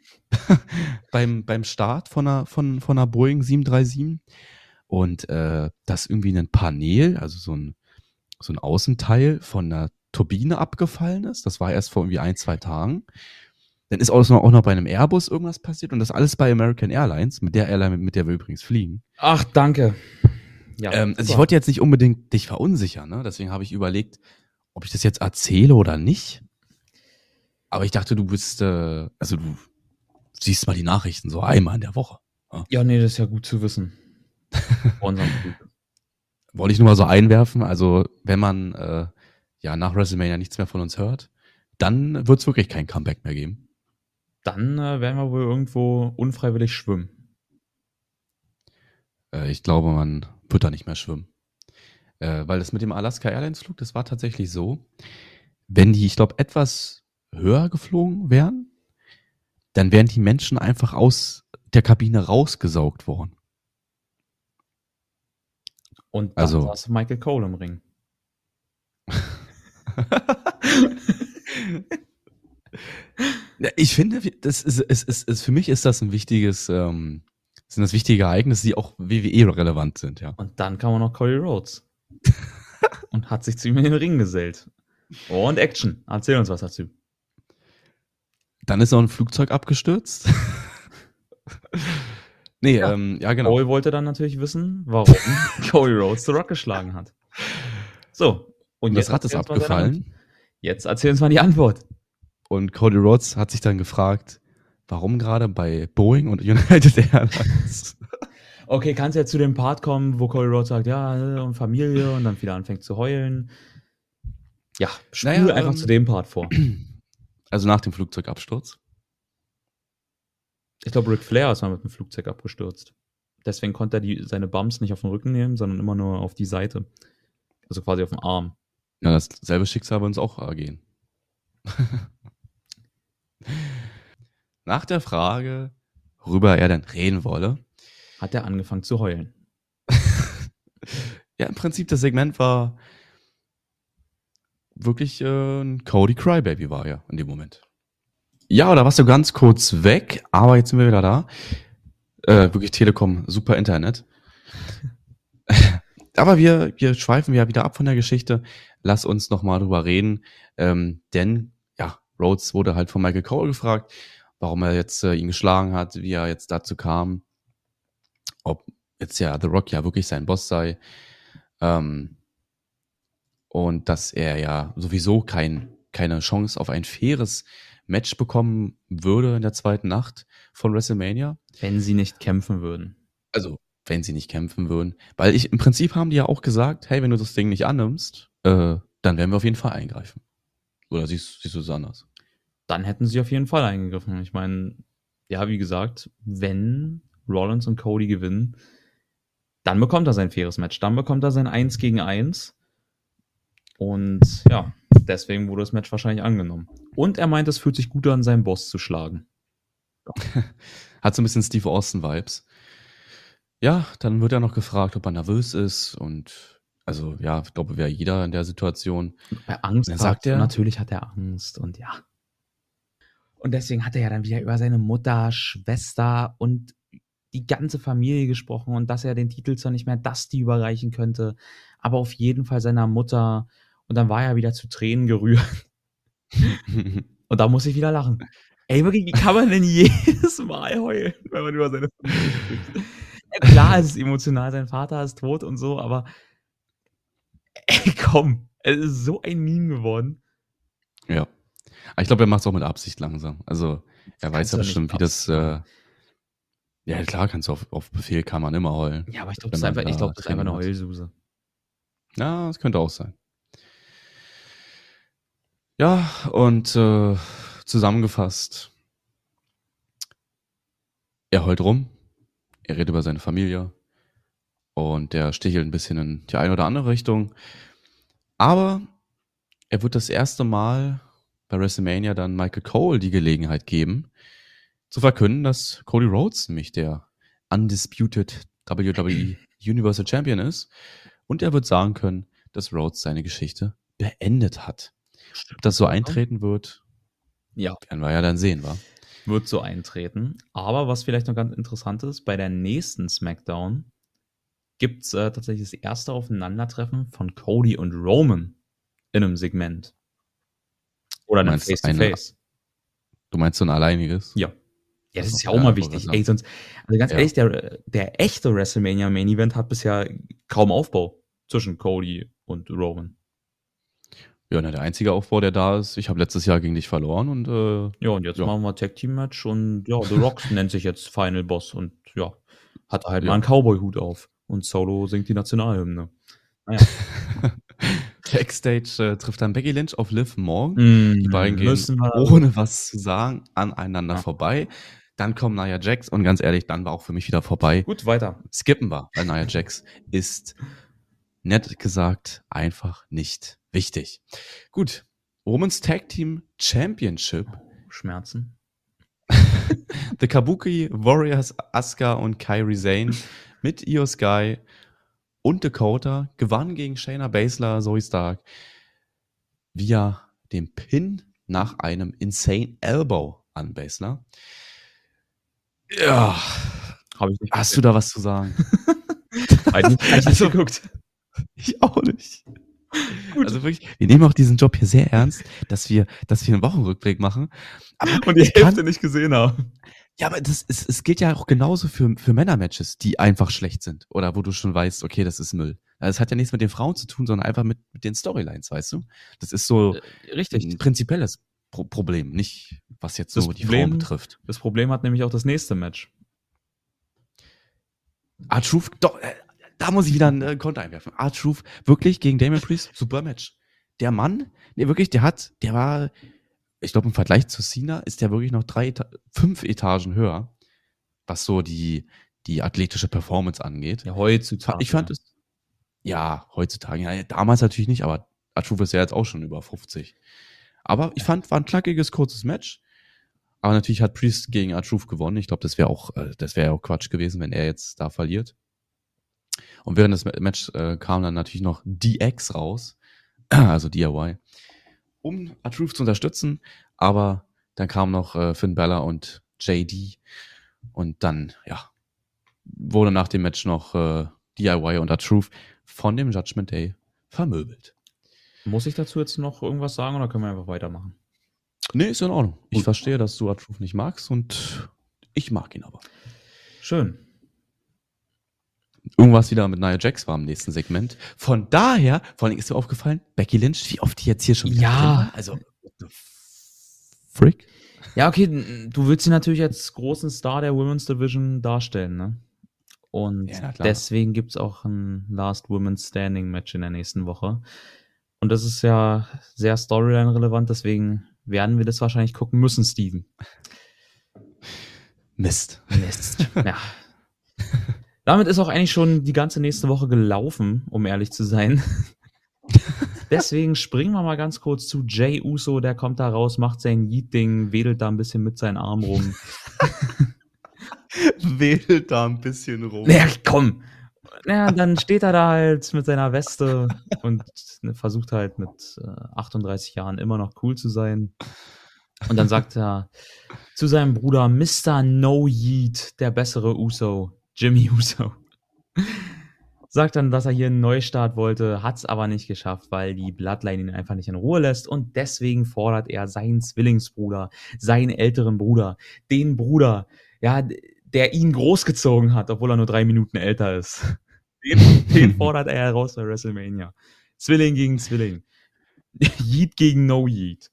beim Start von einer Boeing 737 und dass irgendwie ein Panel, also so ein Außenteil von einer Turbine abgefallen ist. Das war erst vor irgendwie 1, 2 Tagen. Dann ist auch noch bei einem Airbus irgendwas passiert und das alles bei American Airlines, mit der Airline, mit der wir übrigens fliegen. Ach, danke. Ja, also ich wollte jetzt nicht unbedingt dich verunsichern, ne? Deswegen habe ich überlegt, ob ich das jetzt erzähle oder nicht. Aber ich dachte, du bist, also du siehst mal die Nachrichten so einmal in der Woche. Ja, nee, das ist ja gut zu wissen. Wollte ich nur mal so einwerfen. Also wenn man nach WrestleMania nichts mehr von uns hört, dann wird es wirklich kein Comeback mehr geben. Dann werden wir wohl irgendwo unfreiwillig schwimmen. Ich glaube, man wird da nicht mehr schwimmen. Weil das mit dem Alaska Airlines Flug, das war tatsächlich so, wenn die, ich glaube, etwas höher geflogen wären, dann wären die Menschen einfach aus der Kabine rausgesaugt worden. Und dann saß Michael Cole im Ring. Ich finde, das ist für mich ist das ein wichtiges, sind das wichtige Ereignisse, die auch WWE relevant sind, ja. Und dann kam auch noch Cody Rhodes. Und hat sich zu ihm in den Ring gesellt. Oh, und Action. Erzähl uns was dazu. Dann ist noch ein Flugzeug abgestürzt. Nee, ja genau. Cole wollte dann natürlich wissen, warum Cody Rhodes The Rock geschlagen hat. So. Und das Rad ist abgefallen. Jetzt erzähl uns mal die Antwort. Und Cody Rhodes hat sich dann gefragt, warum gerade bei Boeing und United Airlines? Okay, kannst du jetzt zu dem Part kommen, wo Cody Rhodes sagt, ja, und Familie und dann wieder anfängt zu heulen? Ja, spule einfach zu dem Part vor. Also nach dem Flugzeugabsturz? Ich glaube, Ric Flair ist mal mit dem Flugzeug abgestürzt. Deswegen konnte er seine Bumps nicht auf den Rücken nehmen, sondern immer nur auf die Seite. Also quasi auf den Arm. Ja, dasselbe Schicksal wird uns auch ergehen. Nach der Frage, worüber er denn reden wolle, hat er angefangen zu heulen. Ja, im Prinzip das Segment war wirklich ein Cody Crybaby war ja in dem Moment. Ja, da warst du ganz kurz weg, aber jetzt sind wir wieder da. Wirklich Telekom, super Internet. Aber wir schweifen ja wieder ab von der Geschichte. Lass uns nochmal drüber reden. Denn, ja, Rhodes wurde halt von Michael Cole gefragt, warum er jetzt ihn geschlagen hat, wie er jetzt dazu kam. Ob jetzt ja The Rock ja wirklich sein Boss sei. Und dass er ja sowieso keine Chance auf ein faires Match bekommen würde in der zweiten Nacht von WrestleMania. Wenn sie nicht kämpfen würden. Also, wenn sie nicht kämpfen würden. Weil im Prinzip haben die ja auch gesagt, hey, wenn du das Ding nicht annimmst, dann werden wir auf jeden Fall eingreifen. Oder siehst du es anders? Dann hätten sie auf jeden Fall eingegriffen. Ich meine, ja, wie gesagt, wenn Rollins und Cody gewinnen, dann bekommt er sein faires Match. Dann bekommt er sein 1 gegen 1. Und ja, deswegen wurde das Match wahrscheinlich angenommen. Und er meint, es fühlt sich gut an, seinen Boss zu schlagen. Hat so ein bisschen Steve Austin-Vibes. Ja, dann wird er noch gefragt, ob er nervös ist. Und also ja, ich glaube, wäre jeder in der Situation. Bei Angst dann sagt er, natürlich hat er Angst und ja. Und deswegen hat er ja dann wieder über seine Mutter, Schwester und die ganze Familie gesprochen und dass er den Titel zwar nicht mehr Dusty überreichen könnte, aber auf jeden Fall seiner Mutter. Und dann war er wieder zu Tränen gerührt. Und da muss ich wieder lachen. Ey, wirklich, wie kann man denn jedes Mal heulen, wenn man über seine Familie spricht? Ja, klar, es ist emotional, sein Vater ist tot und so, aber ey, komm, es ist so ein Meme geworden. Ja. Aber ich glaube, er macht es auch mit Absicht langsam. Also, er weiß ja bestimmt, wie das. Ja, klar, kannst du auf Befehl kann man immer heulen. Ja, aber ich glaube, das ist einfach eine Heulsuse. Ja, das könnte auch sein. Ja, und zusammengefasst, er heult rum, er redet über seine Familie und der stichelt ein bisschen in die eine oder andere Richtung. Aber er wird das erste Mal bei WrestleMania dann Michael Cole die Gelegenheit geben, zu verkünden, dass Cody Rhodes nämlich der undisputed WWE Universal Champion ist. Und er wird sagen können, dass Rhodes seine Geschichte beendet hat. Ob das so eintreten wird, ja, werden wir ja dann sehen, wa? Wird so eintreten. Aber was vielleicht noch ganz interessant ist, bei der nächsten SmackDown gibt es tatsächlich das erste Aufeinandertreffen von Cody und Roman in einem Segment. Oder einem Face-to-Face. Du meinst so ein alleiniges? Ja. Ja, das ist ja auch mal wichtig. Ey, sonst, also ganz ehrlich, der echte WrestleMania Main Event hat bisher kaum Aufbau zwischen Cody und Roman. Ja, der einzige Aufbau, der da ist, ich habe letztes Jahr gegen dich verloren und ja, und jetzt machen wir Tag Team Match und ja, The Rock nennt sich jetzt Final Boss und ja, hat halt mal einen Cowboy-Hut auf und Solo singt die Nationalhymne. Naja. Backstage trifft dann Becky Lynch auf Liv Morgan. Die beiden gehen ohne was zu sagen aneinander vorbei. Dann kommt Nia Jax und ganz ehrlich, dann war auch für mich wieder vorbei. Gut, weiter. Skippen wir, weil Nia Jax ist, nett gesagt, einfach nicht wichtig. Gut, Women's Tag Team Championship. Schmerzen. The Kabuki Warriors Asuka und Kairi Sane mit Io Sky und Dakota gewannen gegen Shayna Baszler, Zoe Stark via dem Pin nach einem Insane Elbow an Baszler. Ja, habe ich nicht. Hast du da was zu sagen? Habe ich nicht geguckt. Ich auch nicht. Gut. Also wirklich, wir nehmen auch diesen Job hier sehr ernst, dass wir einen Wochenrückblick machen. Aber und die Hälfte nicht gesehen haben. Ja, aber es gilt ja auch genauso für Männermatches, die einfach schlecht sind. Oder wo du schon weißt, okay, das ist Müll. Das hat ja nichts mit den Frauen zu tun, sondern einfach mit den Storylines, weißt du? Das ist so richtig ein prinzipielles Problem, nicht was jetzt so die Frauen betrifft. Das Problem hat nämlich auch das nächste Match. R-Truth, doch, da muss ich wieder einen Konter einwerfen. R-Truth, wirklich gegen Damian Priest, super Match. Der Mann, der war, ich glaube, im Vergleich zu Cena ist der wirklich noch 5 Etagen höher, was so die athletische Performance angeht. Ja, heutzutage. Ich fand es, ja, heutzutage, ja, damals natürlich nicht, aber R-Truth ist ja jetzt auch schon über 50. Aber ich fand, war ein knackiges, kurzes Match. Aber natürlich hat Priest gegen R-Truth gewonnen. Ich glaube, das wäre auch Quatsch gewesen, wenn er jetzt da verliert. Und während des Match kam dann natürlich noch DX raus, also DIY, um R-Truth zu unterstützen. Aber dann kamen noch Finn Balor und JD. Und dann, ja, wurde nach dem Match noch DIY und R-Truth von dem Judgment Day vermöbelt. Muss ich dazu jetzt noch irgendwas sagen oder können wir einfach weitermachen? Nee, ist in Ordnung. Ich verstehe, dass du R-Truth nicht magst und ich mag ihn aber. Schön. Irgendwas wieder mit Nia Jax war im nächsten Segment. Von daher, vor allem ist mir aufgefallen, Becky Lynch, wie oft die jetzt hier schon wieder drin war. Also, Frick. Ja, okay, du willst sie natürlich als großen Star der Women's Division darstellen, ne? Und deswegen gibt es auch ein Last Women's Standing Match in der nächsten Woche. Und das ist ja sehr Storyline-relevant, deswegen werden wir das wahrscheinlich gucken müssen, Steven. Mist. Ja. Damit ist auch eigentlich schon die ganze nächste Woche gelaufen, um ehrlich zu sein. Deswegen springen wir mal ganz kurz zu Jey Uso, der kommt da raus, macht sein Yeet-Ding, wedelt da ein bisschen mit seinen Armen rum. Wedelt da ein bisschen rum. Naja, komm! Naja, dann steht er da halt mit seiner Weste und versucht halt mit 38 Jahren immer noch cool zu sein. Und dann sagt er zu seinem Bruder Mr. No Yeet, der bessere Uso, Jimmy Uso. Sagt dann, dass er hier einen Neustart wollte, hat's aber nicht geschafft, weil die Bloodline ihn einfach nicht in Ruhe lässt und deswegen fordert er seinen Zwillingsbruder, seinen älteren Bruder, den Bruder, ja, der ihn großgezogen hat, obwohl er nur 3 Minuten älter ist. Den fordert er heraus bei WrestleMania. Zwilling gegen Zwilling. Yeet gegen No Yeet.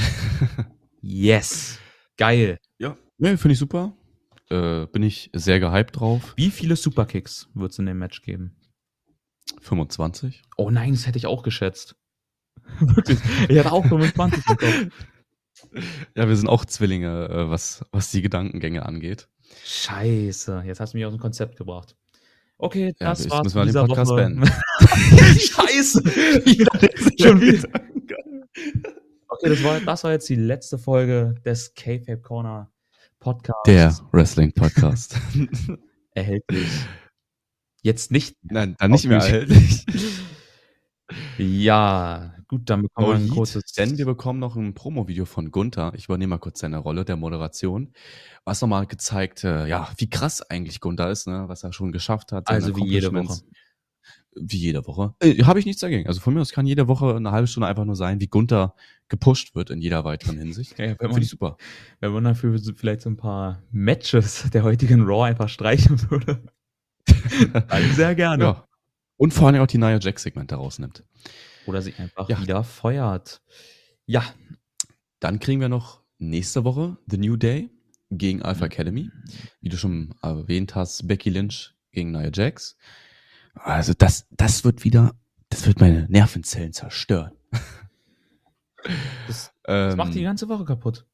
Yes. Geil. Ja, finde ich super. Bin ich sehr gehypt drauf. Wie viele Superkicks wird es in dem Match geben? 25. Oh nein, das hätte ich auch geschätzt. Wirklich. Ich hatte auch 25 im Kopf. Ja, wir sind auch Zwillinge, was die Gedankengänge angeht. Scheiße, jetzt hast du mich aus dem Konzept gebracht. Okay, Ja, das jetzt war's müssen wir für den dieser Podcast Woche. beenden. Scheiße! Schon wieder. Okay, das war jetzt die letzte Folge des Kayfabe Corner Podcasts. Der Wrestling-Podcast. Erhältlich. Jetzt nicht. Nein, dann nicht mehr Auf erhältlich. Ja, gut, dann bekommen wir ein kurzes. Denn wir bekommen noch ein Promo-Video von Gunther. Ich übernehme mal kurz seine Rolle der Moderation. Was nochmal gezeigt, ja, wie krass eigentlich Gunther ist, ne? Was er schon geschafft hat. seine Also wie jede Accomplishments. Woche. Wie jede Woche. Habe ich nichts dagegen. Also von mir aus kann jede Woche eine halbe Stunde einfach nur sein, wie Gunther gepusht wird in jeder weiteren Hinsicht. Ja, Finde ich super. wenn man dafür vielleicht so ein paar Matches der heutigen Raw einfach streichen würde. Dann sehr gerne. Ja. Und vor allem auch die Nia Jax-Segmente rausnimmt. Oder sich einfach Ja. wieder feuert. Ja. Dann kriegen wir noch nächste Woche The New Day gegen Alpha Academy. Wie du schon erwähnt hast, Becky Lynch gegen Nia Jax. Also das wird meine Nervenzellen zerstören. Das macht die ganze Woche kaputt.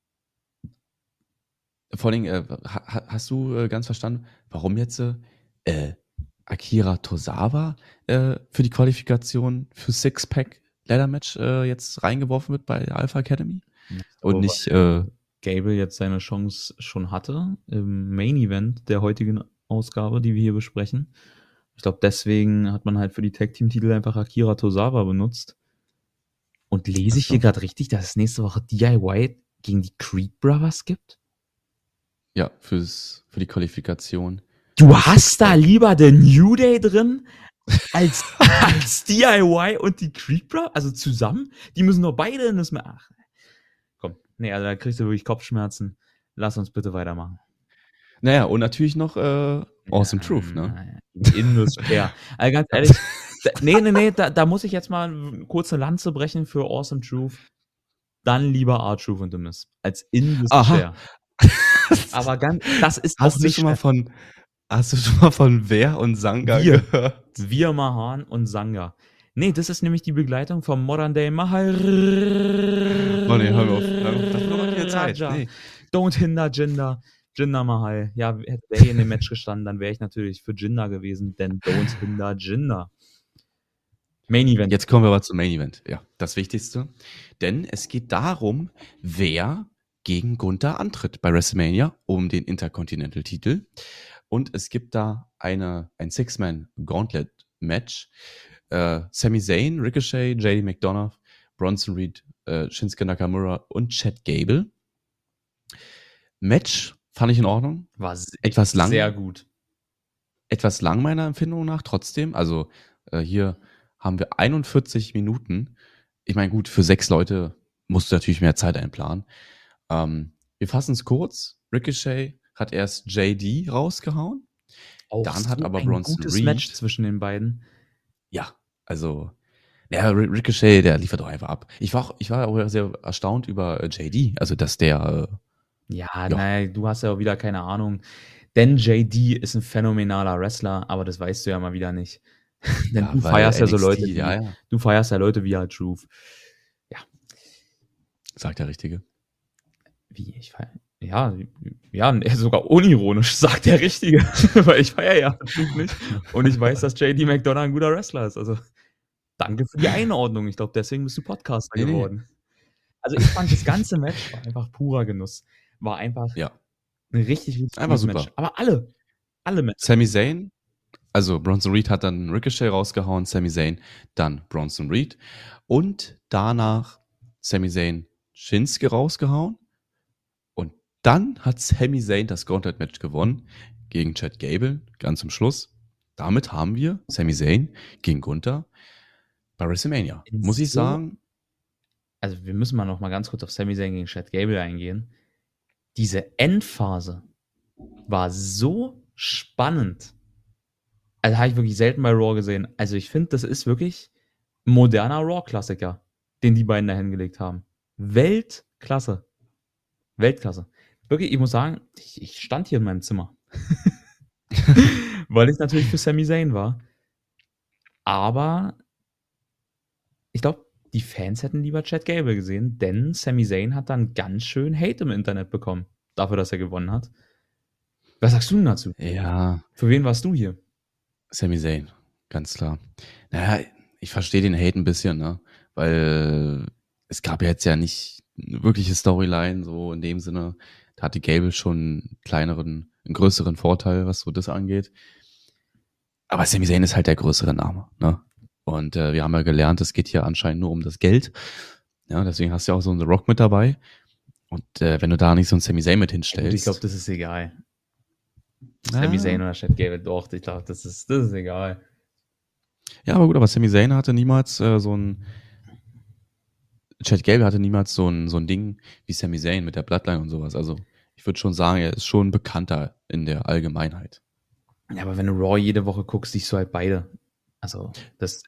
Vor allem, hast du ganz verstanden, warum jetzt Akira Tozawa für die Qualifikation für Six-Pack Ladder Match jetzt reingeworfen wird bei Alpha Academy? Und nicht Gable jetzt seine Chance schon hatte im Main Event der heutigen Ausgabe, die wir hier besprechen. Ich glaube, deswegen hat man halt für die Tag-Team-Titel einfach Akira Tozawa benutzt. Und lese ich hier gerade richtig, dass es nächste Woche DIY gegen die Creed Brothers gibt? Ja, für die Qualifikation. Du hast da lieber den New Day drin als DIY und die Creed Brothers? Also zusammen? Die müssen nur beide in das Match. Ach, komm. Nee, also da kriegst du wirklich Kopfschmerzen. Lass uns bitte weitermachen. Naja, und natürlich noch Awesome Truth, ne? Indus Pair. Also ganz ehrlich, nee, da muss ich jetzt mal eine kurze Lanze brechen für Awesome Truth. Dann lieber R-Truth und The Miz als Indus Pair. Aber das ist auch nicht Hast du schon mal von Wer und Sanga gehört? Wir Mahan und Sanga. Nee, das ist nämlich die Begleitung vom Modern Day Mahal. Oh nee, hör mir auf. Dafür noch keine Zeit. Nee. Don't hinder Jinder. Jinder Mahal. Ja, hätte der hier in dem Match gestanden, dann wäre ich natürlich für Jinder gewesen, denn don't hinder Jinder. Main Event. Jetzt kommen wir aber zum Main Event. Ja, das Wichtigste. Denn es geht darum, wer gegen Gunther antritt bei WrestleMania um den Intercontinental-Titel. Und es gibt da ein Six-Man-Gauntlet-Match. Sami Zayn, Ricochet, JD McDonough, Bronson Reed, Shinsuke Nakamura und Chad Gable. Match fand ich in Ordnung. War etwas lang. Sehr gut. Etwas lang meiner Empfindung nach trotzdem. Also hier haben wir 41 Minuten. Ich meine, gut, für 6 Leute musst du natürlich mehr Zeit einplanen. Wir fassen es kurz. Ricochet hat erst JD rausgehauen. Auch dann so hat aber ein Bronson gutes Reed Match zwischen den beiden. Ja, also Ricochet, der liefert doch einfach ab. Ich war auch sehr erstaunt über JD, also dass der Nein, du hast ja auch wieder keine Ahnung. Denn JD ist ein phänomenaler Wrestler, aber das weißt du ja mal wieder nicht. Denn du feierst ja so Leute du feierst ja Leute wie R-Truth. Ja. Sagt der Richtige. Wie? Ja, sogar unironisch, sagt der Richtige. Weil ich feiere ja natürlich nicht. Und ich weiß, dass JD McDonough ein guter Wrestler ist. Also, danke für die Einordnung. Ich glaube, deswegen bist du Podcaster Nee. geworden. Also, ich fand, das ganze Match war einfach purer Genuss. War einfach Ja. ein richtig, richtig Einfach gutes super. Match. Aber alle Matches. Sami Zayn, also Bronson Reed hat dann Ricochet rausgehauen, Sami Zayn dann Bronson Reed. Und danach Sami Zayn Shinsuke rausgehauen. Und dann hat Sami Zayn das Gauntlet-Match gewonnen gegen Chad Gable, ganz zum Schluss. Damit haben wir Sami Zayn gegen Gunther bei WrestleMania. Muss ich sagen. Also wir müssen noch mal ganz kurz auf Sami Zayn gegen Chad Gable eingehen. Diese Endphase war so spannend. Also habe ich wirklich selten bei Raw gesehen. Also ich finde, das ist wirklich ein moderner Raw-Klassiker, den die beiden da hingelegt haben. Weltklasse. Wirklich, ich muss sagen, ich stand hier in meinem Zimmer. Weil ich natürlich für Sami Zayn war. Aber ich glaube, die Fans hätten lieber Chad Gable gesehen, denn Sami Zayn hat dann ganz schön Hate im Internet bekommen, dafür, dass er gewonnen hat. Was sagst du denn dazu? Ja. Für wen warst du hier? Sami Zayn, ganz klar. Naja, ich verstehe den Hate ein bisschen, ne? Weil es gab ja jetzt ja nicht eine wirkliche Storyline, so in dem Sinne. Da hatte Gable schon einen größeren Vorteil, was so das angeht. Aber Sami Zayn ist halt der größere Name, ne? Und wir haben ja gelernt, es geht hier anscheinend nur um das Geld. Ja, deswegen hast du ja auch so einen The Rock mit dabei. Und wenn du da nicht so einen Sami Zayn mit hinstellst. Gut, ich glaube, das ist egal. Sami Zayn oder Chad Gable, doch, ich glaube, das ist egal. Ja, aber gut, aber Sami Zayn hatte niemals Chad Gable hatte niemals so ein Ding wie Sami Zayn mit der Bloodline und sowas. Also ich würde schon sagen, er ist schon bekannter in der Allgemeinheit. Ja, aber wenn du Raw jede Woche guckst, siehst du halt beide. Also das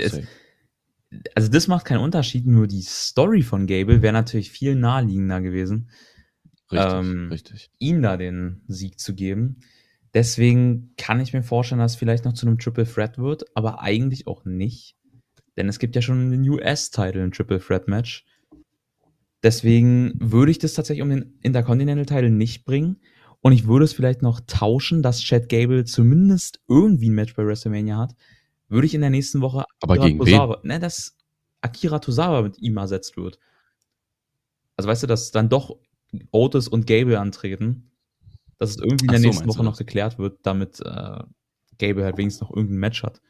macht keinen Unterschied, nur die Story von Gable wäre natürlich viel naheliegender gewesen, Richtig. ihm da den Sieg zu geben. Deswegen kann ich mir vorstellen, dass es vielleicht noch zu einem Triple Threat wird, aber eigentlich auch nicht. Denn es gibt ja schon den US-Title, ein Triple Threat Match. Deswegen würde ich das tatsächlich um den Intercontinental-Title nicht bringen. Und ich würde es vielleicht noch tauschen, dass Chad Gable zumindest irgendwie ein Match bei WrestleMania hat. Würde ich in der nächsten Woche Aber gegen wen? dass Akira Tozawa mit ihm ersetzt wird. Also weißt du, dass dann doch Otis und Gable antreten, dass es irgendwie in der nächsten Woche noch geklärt wird, damit Gable halt wenigstens noch irgendein Match hat.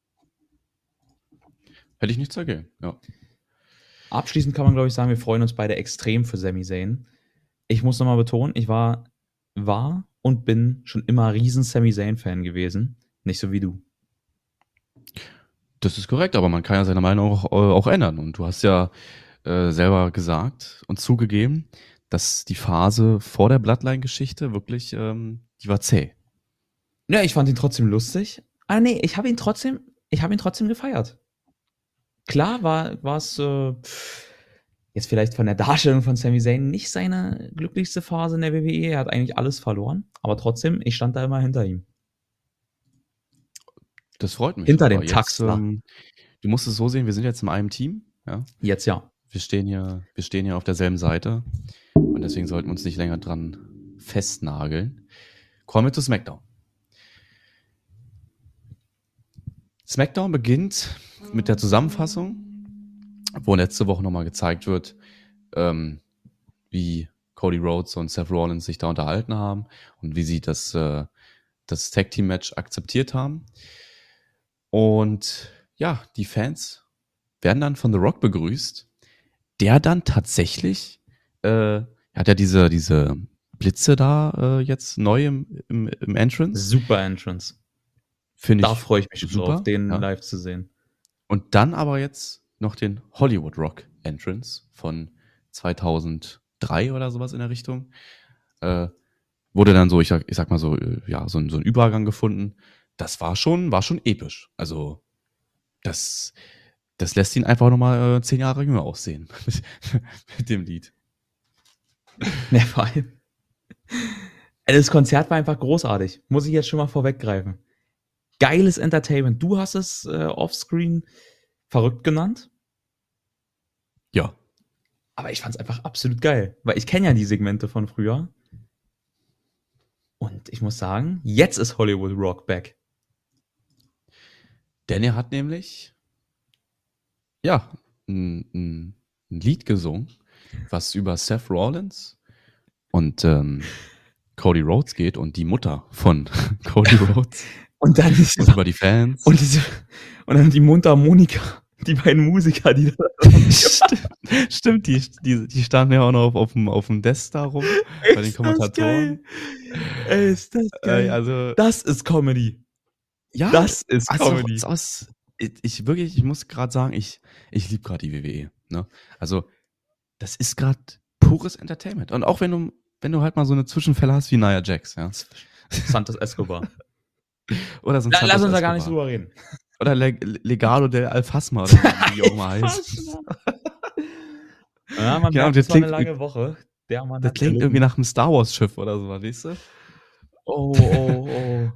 Hätte ich nichts dagegen, ja. Abschließend kann man, glaube ich, sagen, wir freuen uns beide extrem für Sami Zayn. Ich muss nochmal betonen, ich war und bin schon immer riesen Sami Zayn-Fan gewesen. Nicht so wie du. Das ist korrekt, aber man kann ja seine Meinung auch ändern. Und du hast ja selber gesagt und zugegeben, dass die Phase vor der Bloodline-Geschichte wirklich, die war zäh. Ja, ich fand ihn trotzdem lustig. Ah, nee, ich habe ihn trotzdem gefeiert. Klar war es jetzt vielleicht von der Darstellung von Sami Zayn nicht seine glücklichste Phase in der WWE. Er hat eigentlich alles verloren. Aber trotzdem, ich stand da immer hinter ihm. Das freut mich. Hinter dem Taxler. Du musst es so sehen, wir sind jetzt in einem Team. Ja? Jetzt ja. Wir stehen hier auf derselben Seite. Und deswegen sollten wir uns nicht länger dran festnageln. Kommen wir zu SmackDown. SmackDown beginnt mit der Zusammenfassung, wo letzte Woche nochmal gezeigt wird, wie Cody Rhodes und Seth Rollins sich da unterhalten haben und wie sie das Tag-Team-Match akzeptiert haben. Und ja, die Fans werden dann von The Rock begrüßt, der dann tatsächlich, hat ja diese Blitze da jetzt neu im Entrance. Super Entrance. Da freue ich mich schon drauf, den live zu sehen. Und dann aber jetzt noch den Hollywood Rock Entrance von 2003 oder sowas in der Richtung. Wurde dann so, ich sag mal so, so ein Übergang gefunden. Das war schon episch. Also, das lässt ihn einfach nochmal 10 Jahre jünger aussehen mit dem Lied. Ja, vor allem. Das Konzert war einfach großartig. Muss ich jetzt schon mal vorweggreifen. Geiles Entertainment. Du hast es offscreen verrückt genannt. Ja. Aber ich fand's einfach absolut geil, weil ich kenne ja die Segmente von früher. Und ich muss sagen, jetzt ist Hollywood Rock back. Denn er hat nämlich, ja, ein Lied gesungen, was über Seth Rollins und Cody Rhodes geht und die Mutter von Cody Rhodes. Und dann ist Und über die Fans. und dann die Mundharmonika, die beiden Musiker, die da Stimmt, die standen ja auch noch auf dem Desk da rum, bei den Kommentatoren. Ey, ist das geil. Also, Das ist Comedy. ja, Das ist also, Comedy. ich muss gerade sagen, ich liebe gerade die WWE. Ne? Also, das ist gerade pures Entertainment. Und auch wenn du halt mal so eine Zwischenfälle hast wie Nia Jax, ja. Santos Escobar. Oder so ein Lass Santos uns da gar nicht Escobar. drüber reden. Oder Legado del Alfasma, oder wie auch immer heißt. Ja, man Ja, merkt, und das das war eine klingt- lange Woche. Der Mann Das hat klingt gelitten. irgendwie nach einem Star Wars Schiff oder so, weißt du? Oh.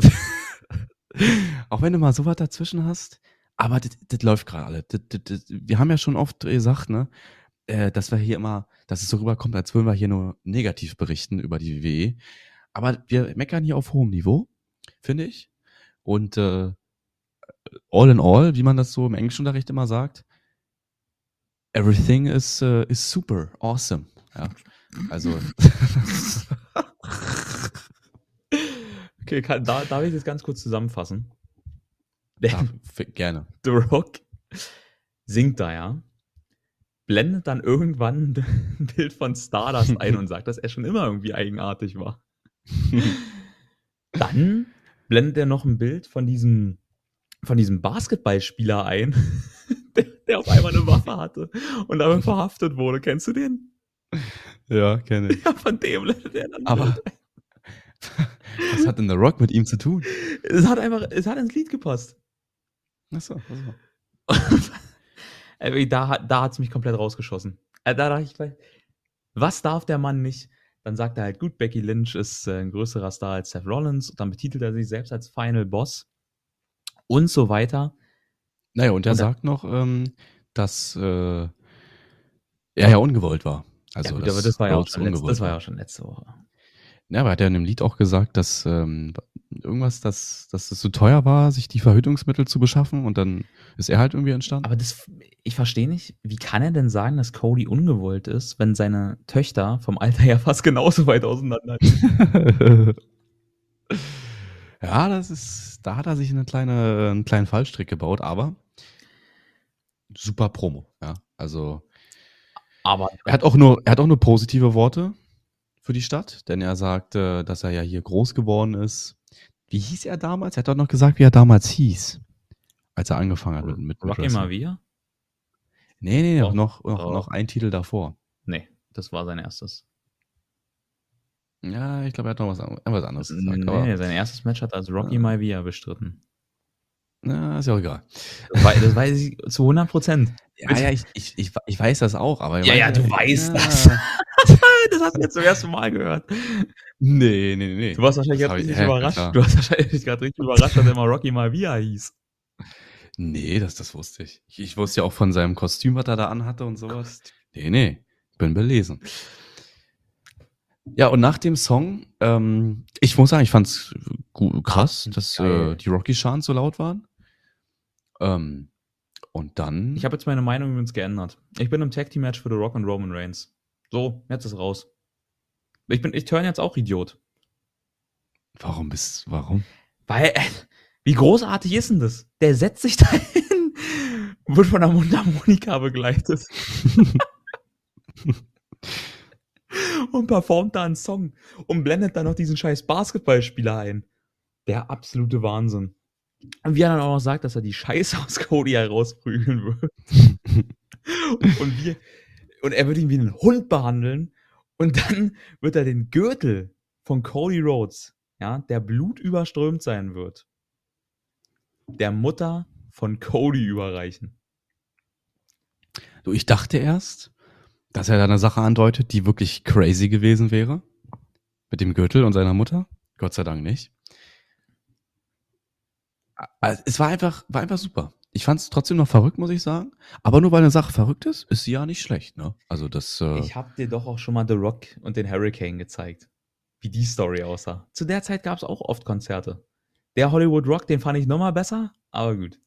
Auch wenn du mal sowas dazwischen hast, aber das läuft gerade alle. Wir haben ja schon oft gesagt, ne, dass wir hier immer, dass es so rüberkommt, als würden wir hier nur negativ berichten über die WWE. Aber wir meckern hier auf hohem Niveau, finde ich. Und all in all, wie man das so im Englischunterricht immer sagt, everything is super awesome. Ja, also Okay, darf ich das ganz kurz zusammenfassen? ja, gerne. The Rock singt da, ja, blendet dann irgendwann ein Bild von Stardust ein und sagt, dass er schon immer irgendwie eigenartig war. Dann blendet er noch ein Bild von diesem Basketballspieler ein, der auf einmal eine Waffe hatte und damit verhaftet wurde. Kennst du den? Ja, kenne ich. Ja, von dem blendet er dann ein Aber Bild ein. was hat denn The Rock mit ihm zu tun? Es hat ins Lied gepasst. Achso. Da hat's mich komplett rausgeschossen. Da dachte ich gleich, was darf der Mann nicht? Dann sagt er halt, gut, Becky Lynch ist ein größerer Star als Seth Rollins. Und dann betitelt er sich selbst als Final Boss. Und so weiter. Naja, und er sagt noch, dass er ja ungewollt war. Also, ja gut, aber das war ja auch ungewollt schon letzte Woche. Ja, aber hat er in dem Lied auch gesagt, dass irgendwas, dass es so teuer war, sich die Verhütungsmittel zu beschaffen und dann ist er halt irgendwie entstanden. Aber ich verstehe nicht, wie kann er denn sagen, dass Cody ungewollt ist, wenn seine Töchter vom Alter her fast genauso weit auseinander sind? Ja, da hat er sich einen kleinen Fallstrick gebaut, aber super Promo, ja. Also Aber er hat auch nur positive Worte für die Stadt, denn er sagt, dass er ja hier groß geworden ist. Wie hieß er damals? Er hat doch noch gesagt, wie er damals hieß, als er angefangen hat mit Rocky Wrestling. Maivia? Nee, Doch. noch ein Titel davor. Nee, das war sein erstes. Ja, ich glaube, er hat noch was anderes gesagt. Nee, sein erstes Match hat er als Rocky Maivia bestritten. Na, ist ja auch egal. Das weiß ich zu 100%. Ja, ich weiß das auch, aber Ja, du weißt das. Das hast du jetzt zum ersten Mal gehört. Nee. Du warst wahrscheinlich gerade richtig überrascht. Klar. Du warst wahrscheinlich gerade richtig überrascht, dass er immer Rocky Maivia hieß. Nee, das wusste ich. Ich wusste ja auch von seinem Kostüm, was er da anhatte und sowas. Nee, bin belesen. Ja, und nach dem Song, ich muss sagen, ich fand's krass, dass die Rocky-Chants so laut waren. Und dann... Ich habe jetzt meine Meinung übrigens geändert. Ich bin im Tag-Team-Match für The Rock und Roman Reigns. So, jetzt ist raus. Ich turn jetzt auch Idiot. Warum? Weil, wie großartig ist denn das? Der setzt sich da hin, wird von der Mundharmonika begleitet. Und performt da einen Song und blendet dann noch diesen scheiß Basketballspieler ein. Der absolute Wahnsinn. Und wie er dann auch noch sagt, dass er die Scheiße aus Cody herausprügeln wird. Und er wird ihn wie einen Hund behandeln. Und dann wird er den Gürtel von Cody Rhodes, ja, der blutüberströmt sein wird, der Mutter von Cody überreichen. Du, ich dachte erst, dass er da eine Sache andeutet, die wirklich crazy gewesen wäre. Mit dem Gürtel und seiner Mutter. Gott sei Dank nicht. Also, es war einfach super. ich fand es trotzdem noch verrückt, muss ich sagen. Aber nur weil eine Sache verrückt ist sie ja nicht schlecht, ne? Also das, Ich habe dir doch auch schon mal The Rock und den Hurricane gezeigt, wie die Story aussah. Zu der Zeit gab es auch oft Konzerte. Der Hollywood Rock, den fand ich nochmal besser, aber gut.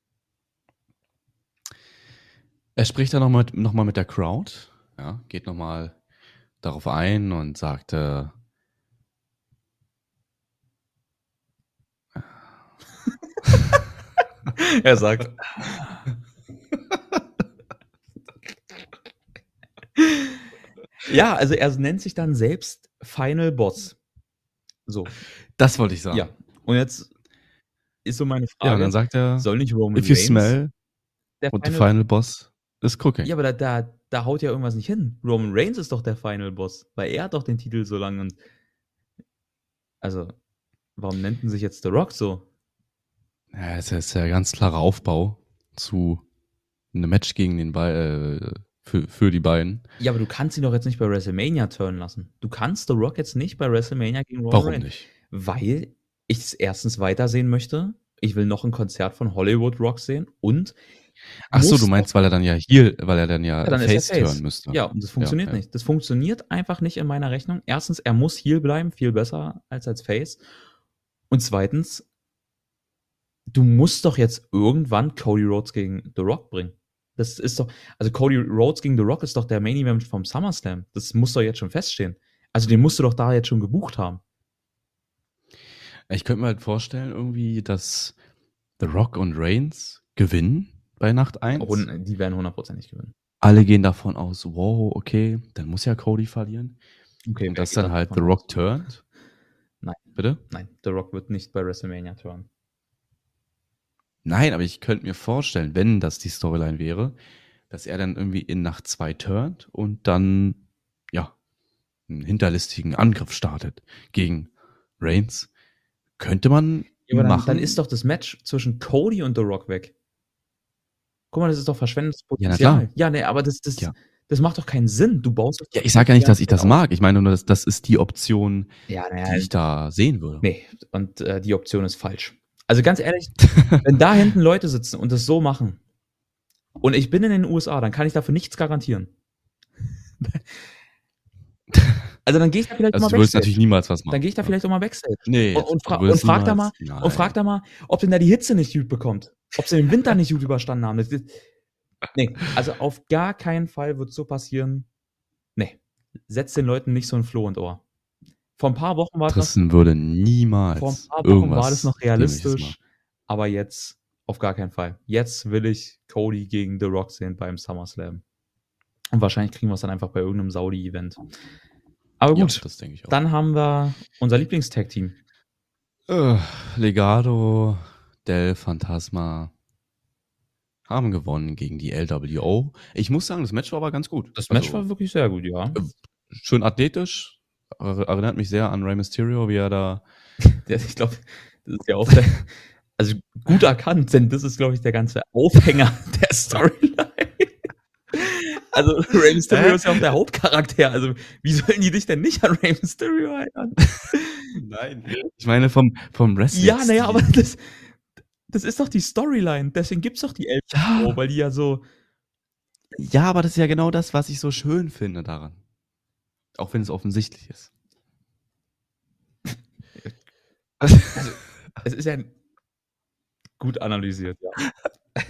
er spricht dann noch mal mit der Crowd, ja, geht nochmal darauf ein und sagt, Er sagt. Ja, also er nennt sich dann selbst Final Boss. So. das wollte ich sagen. Ja. Und jetzt ist so meine Ja, und Frage, dann sagt er, soll nicht Roman if you Reigns smell der what the Final final boss is cooking. Ja, aber da haut ja irgendwas nicht hin. Roman Reigns ist doch der Final Boss, weil er hat doch den Titel so lange und also, warum nennt sich jetzt The Rock so? Ja, es ist ja ganz klarer Aufbau zu einem Match gegen den für die beiden. Ja, aber du kannst ihn doch jetzt nicht bei WrestleMania turnen lassen. Du kannst The Rock jetzt nicht bei WrestleMania gegen Roman Warum Reigns. nicht? Weil ich es erstens weitersehen möchte. Ich will noch ein Konzert von Hollywood Rock sehen und Ach so, muss du meinst, doch- weil er dann ja dann ist er Face turnen müsste. Ja, und das funktioniert ja. nicht. Das funktioniert einfach nicht in meiner Rechnung. Erstens, er muss Heel bleiben, viel besser als Face. Und zweitens, du musst doch jetzt irgendwann Cody Rhodes gegen The Rock bringen. Das ist doch, also Cody Rhodes gegen The Rock ist doch der Main Event vom SummerSlam. Das muss doch jetzt schon feststehen. Also den musst du doch da jetzt schon gebucht haben. Ich könnte mir halt vorstellen, irgendwie, dass The Rock und Reigns gewinnen bei Nacht 1. Und die werden hundertprozentig gewinnen. Alle gehen davon aus, wow, okay, dann muss ja Cody verlieren. Okay, Und dass dann halt The Rock turnt. Nein. Bitte? Nein, The Rock wird nicht bei WrestleMania turnen. Nein, aber ich könnte mir vorstellen, wenn das die Storyline wäre, dass er dann irgendwie in Nacht 2 turnt und dann, ja, einen hinterlistigen Angriff startet gegen Reigns. Könnte man Ja, aber machen. dann ist doch das Match zwischen Cody und The Rock weg. Guck mal, das ist doch verschwendetes Ja, na Potenzial. klar. Ja, nee, aber das Ja. macht doch keinen Sinn. Du baust das Ja, doch ich sage ja nicht, dass ich das auf. mag. Ich meine nur, das ist die Option, Ja, die ich da sehen würde. Nee, und die Option ist falsch. Also ganz ehrlich, wenn da hinten Leute sitzen und das so machen und ich bin in den USA, dann kann ich dafür nichts garantieren. Also dann gehe ich da vielleicht Also mal du würdest Backstage. natürlich niemals was machen. Dann gehe ich da vielleicht auch mal Backstage. Nee, Und du würdest frag da mal, niemals- und frag da mal, ob denn da die Hitze nicht gut bekommt. Ob sie den Winter nicht gut überstanden haben. Nee, also auf gar keinen Fall wird so passieren. Nee, setz den Leuten nicht so ein Floh ins Ohr. Vor ein paar Wochen war es noch, Tristan würde niemals vor ein paar Wochen irgendwas war das noch Dämliches realistisch, machen. aber jetzt auf gar keinen Fall. Jetzt will ich Cody gegen The Rock sehen beim SummerSlam. Und wahrscheinlich kriegen wir es dann einfach bei irgendeinem Saudi-Event. Aber gut, Ja, das denke ich auch. dann haben wir unser Lieblingstag-Team. Legado del Fantasma haben gewonnen gegen die LWO. Ich muss sagen, das Match war aber ganz gut. Das Match war wirklich sehr gut, ja. Schön athletisch. Erinnert mich sehr an Rey Mysterio, wie er da. Ich glaube, das ist ja auch also gut erkannt, denn das ist, glaube ich, der ganze Aufhänger der Storyline. Also Rey Mysterio ist ja auch der Hauptcharakter. Also wie sollen die dich denn nicht an Rey Mysterio erinnern? Nein. Ich meine vom Wrestling. Ja, naja, aber das ist doch die Storyline. Deswegen gibt's doch die LWO, weil die ja so. Ja, aber das ist ja genau das, was ich so schön finde daran. Auch wenn es offensichtlich ist. Also, es ist ja gut analysiert, ja.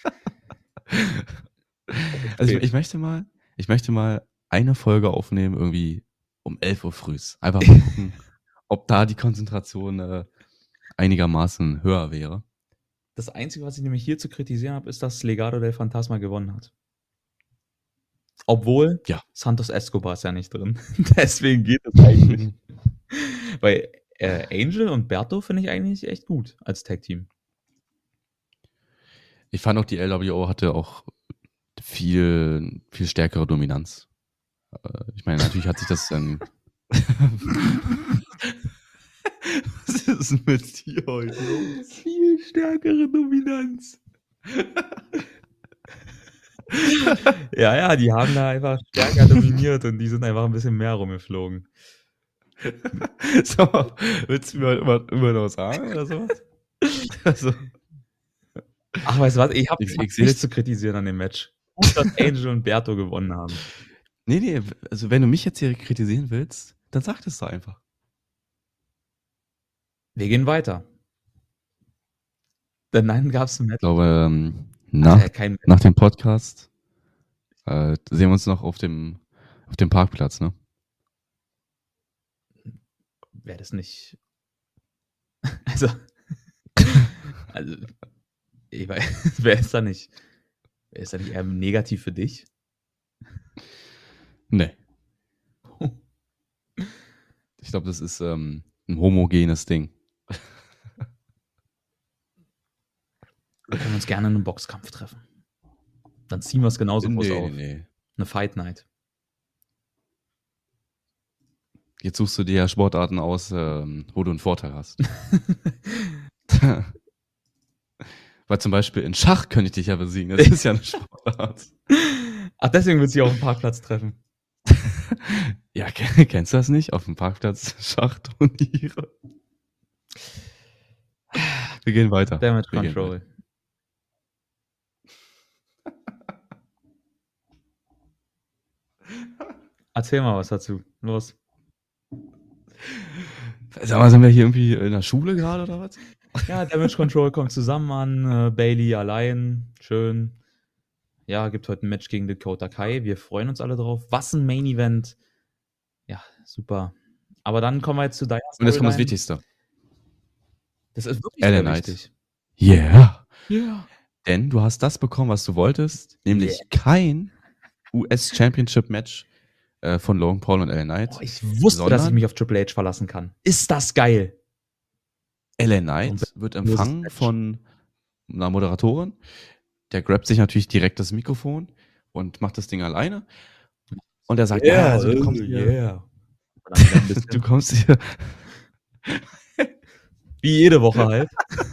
Also ich möchte mal eine Folge aufnehmen, irgendwie um 11 Uhr früh. Einfach mal gucken, ob da die Konzentration einigermaßen höher wäre. Das Einzige, was ich nämlich hier zu kritisieren habe, ist, dass Legado del Fantasma gewonnen hat. Obwohl Santos Escobar ist ja nicht drin. Deswegen geht es eigentlich. Weil Angel und Berto finde ich eigentlich echt gut als Tag-Team. Ich fand auch, die LWO hatte auch viel stärkere Dominanz. Ich meine, natürlich hat sich das dann... Was ist mit dir heute? Viel stärkere Dominanz. Ja, die haben da einfach stärker dominiert und die sind einfach ein bisschen mehr rumgeflogen. So, willst du mir immer noch sagen oder sowas? Also. Ach, weißt du was? Ich habe Ich nichts sehe jetzt. zu kritisieren an dem Match. Gut, dass Angel und Berto gewonnen haben. Nee, also wenn du mich jetzt hier kritisieren willst, dann sag das doch einfach. Wir gehen weiter. Denn dann gab es ein Ich Match. glaube, nach Kein nach dem Podcast sehen wir uns noch auf dem Parkplatz, ne? Wäre das nicht. Also, ich weiß, wäre es da nicht eher negativ für dich? Nee. Ich glaube, das ist ein homogenes Ding. Wir können uns gerne in einem Boxkampf treffen. Dann ziehen wir es genauso groß auf. Nee. Eine Fight Night. Jetzt suchst du dir ja Sportarten aus, wo du einen Vorteil hast. Weil zum Beispiel in Schach könnte ich dich ja besiegen. Das ist ja eine Sportart. Ach, deswegen willst du dich auf dem Parkplatz treffen. Ja, kennst du das nicht? Auf dem Parkplatz Schachturniere. Wir gehen weiter. Damage Wir gehen Control. weiter. Erzähl mal was dazu. Los. Sag mal, sind wir hier irgendwie in der Schule gerade oder was? Ja, Damage Control kommt zusammen an. Bailey allein. Schön. Ja, gibt heute ein Match gegen Dakota Kai. Wir freuen uns alle drauf. Was ein Main Event. Ja, super. Aber dann kommen wir jetzt zu deiner Und jetzt kommt das Storyline. Wichtigste. Das ist wirklich LA sehr Knight. wichtig. Yeah. Ja. Denn du hast das bekommen, was du wolltest, nämlich kein US Championship Match von Logan Paul und LA Knight. Oh, ich wusste, dass ich Sondern- mich auf Triple H verlassen kann. Ist das geil? LA Knight wird empfangen Match. von einer Moderatorin. Der grabt sich natürlich direkt das Mikrofon und macht das Ding alleine. Und er sagt, also du kommst hier, yeah. Und dann wieder ein bisschen du kommst hier. wie jede Woche halt.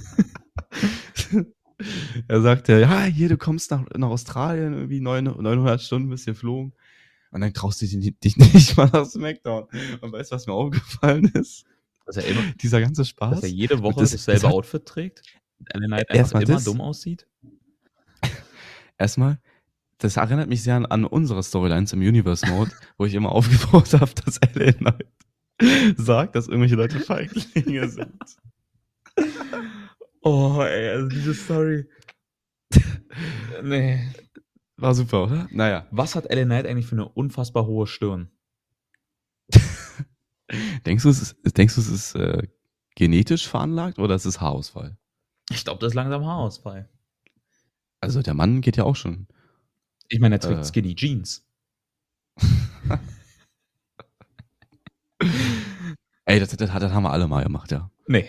Er sagt ja, hier, du kommst nach Australien, irgendwie 900 Stunden bist hier geflogen. Und dann traust du dich nicht mal nach SmackDown. Und weißt du, was mir aufgefallen ist? Dass er, immer, Dieser ganze Spaß. dass er jede Woche das dasselbe hat- Outfit trägt. LA Knight Erstmal einfach immer das. dumm aussieht. Erstmal, das erinnert mich sehr an unsere Storylines im Universe Mode, wo ich immer aufgebaut habe, dass LA Knight sagt, dass irgendwelche Leute Feiglinge sind. Oh, ey, also diese Story. Nee. War super, oder? Naja. Was hat LA Knight eigentlich für eine unfassbar hohe Stirn? Denkst du, es ist genetisch veranlagt oder ist es Haarausfall? Ich glaube, das ist langsam Haarausfall. Also der Mann geht ja auch schon. Ich meine, er trägt Skinny Jeans. Ey, das haben wir alle mal gemacht, ja. Nee.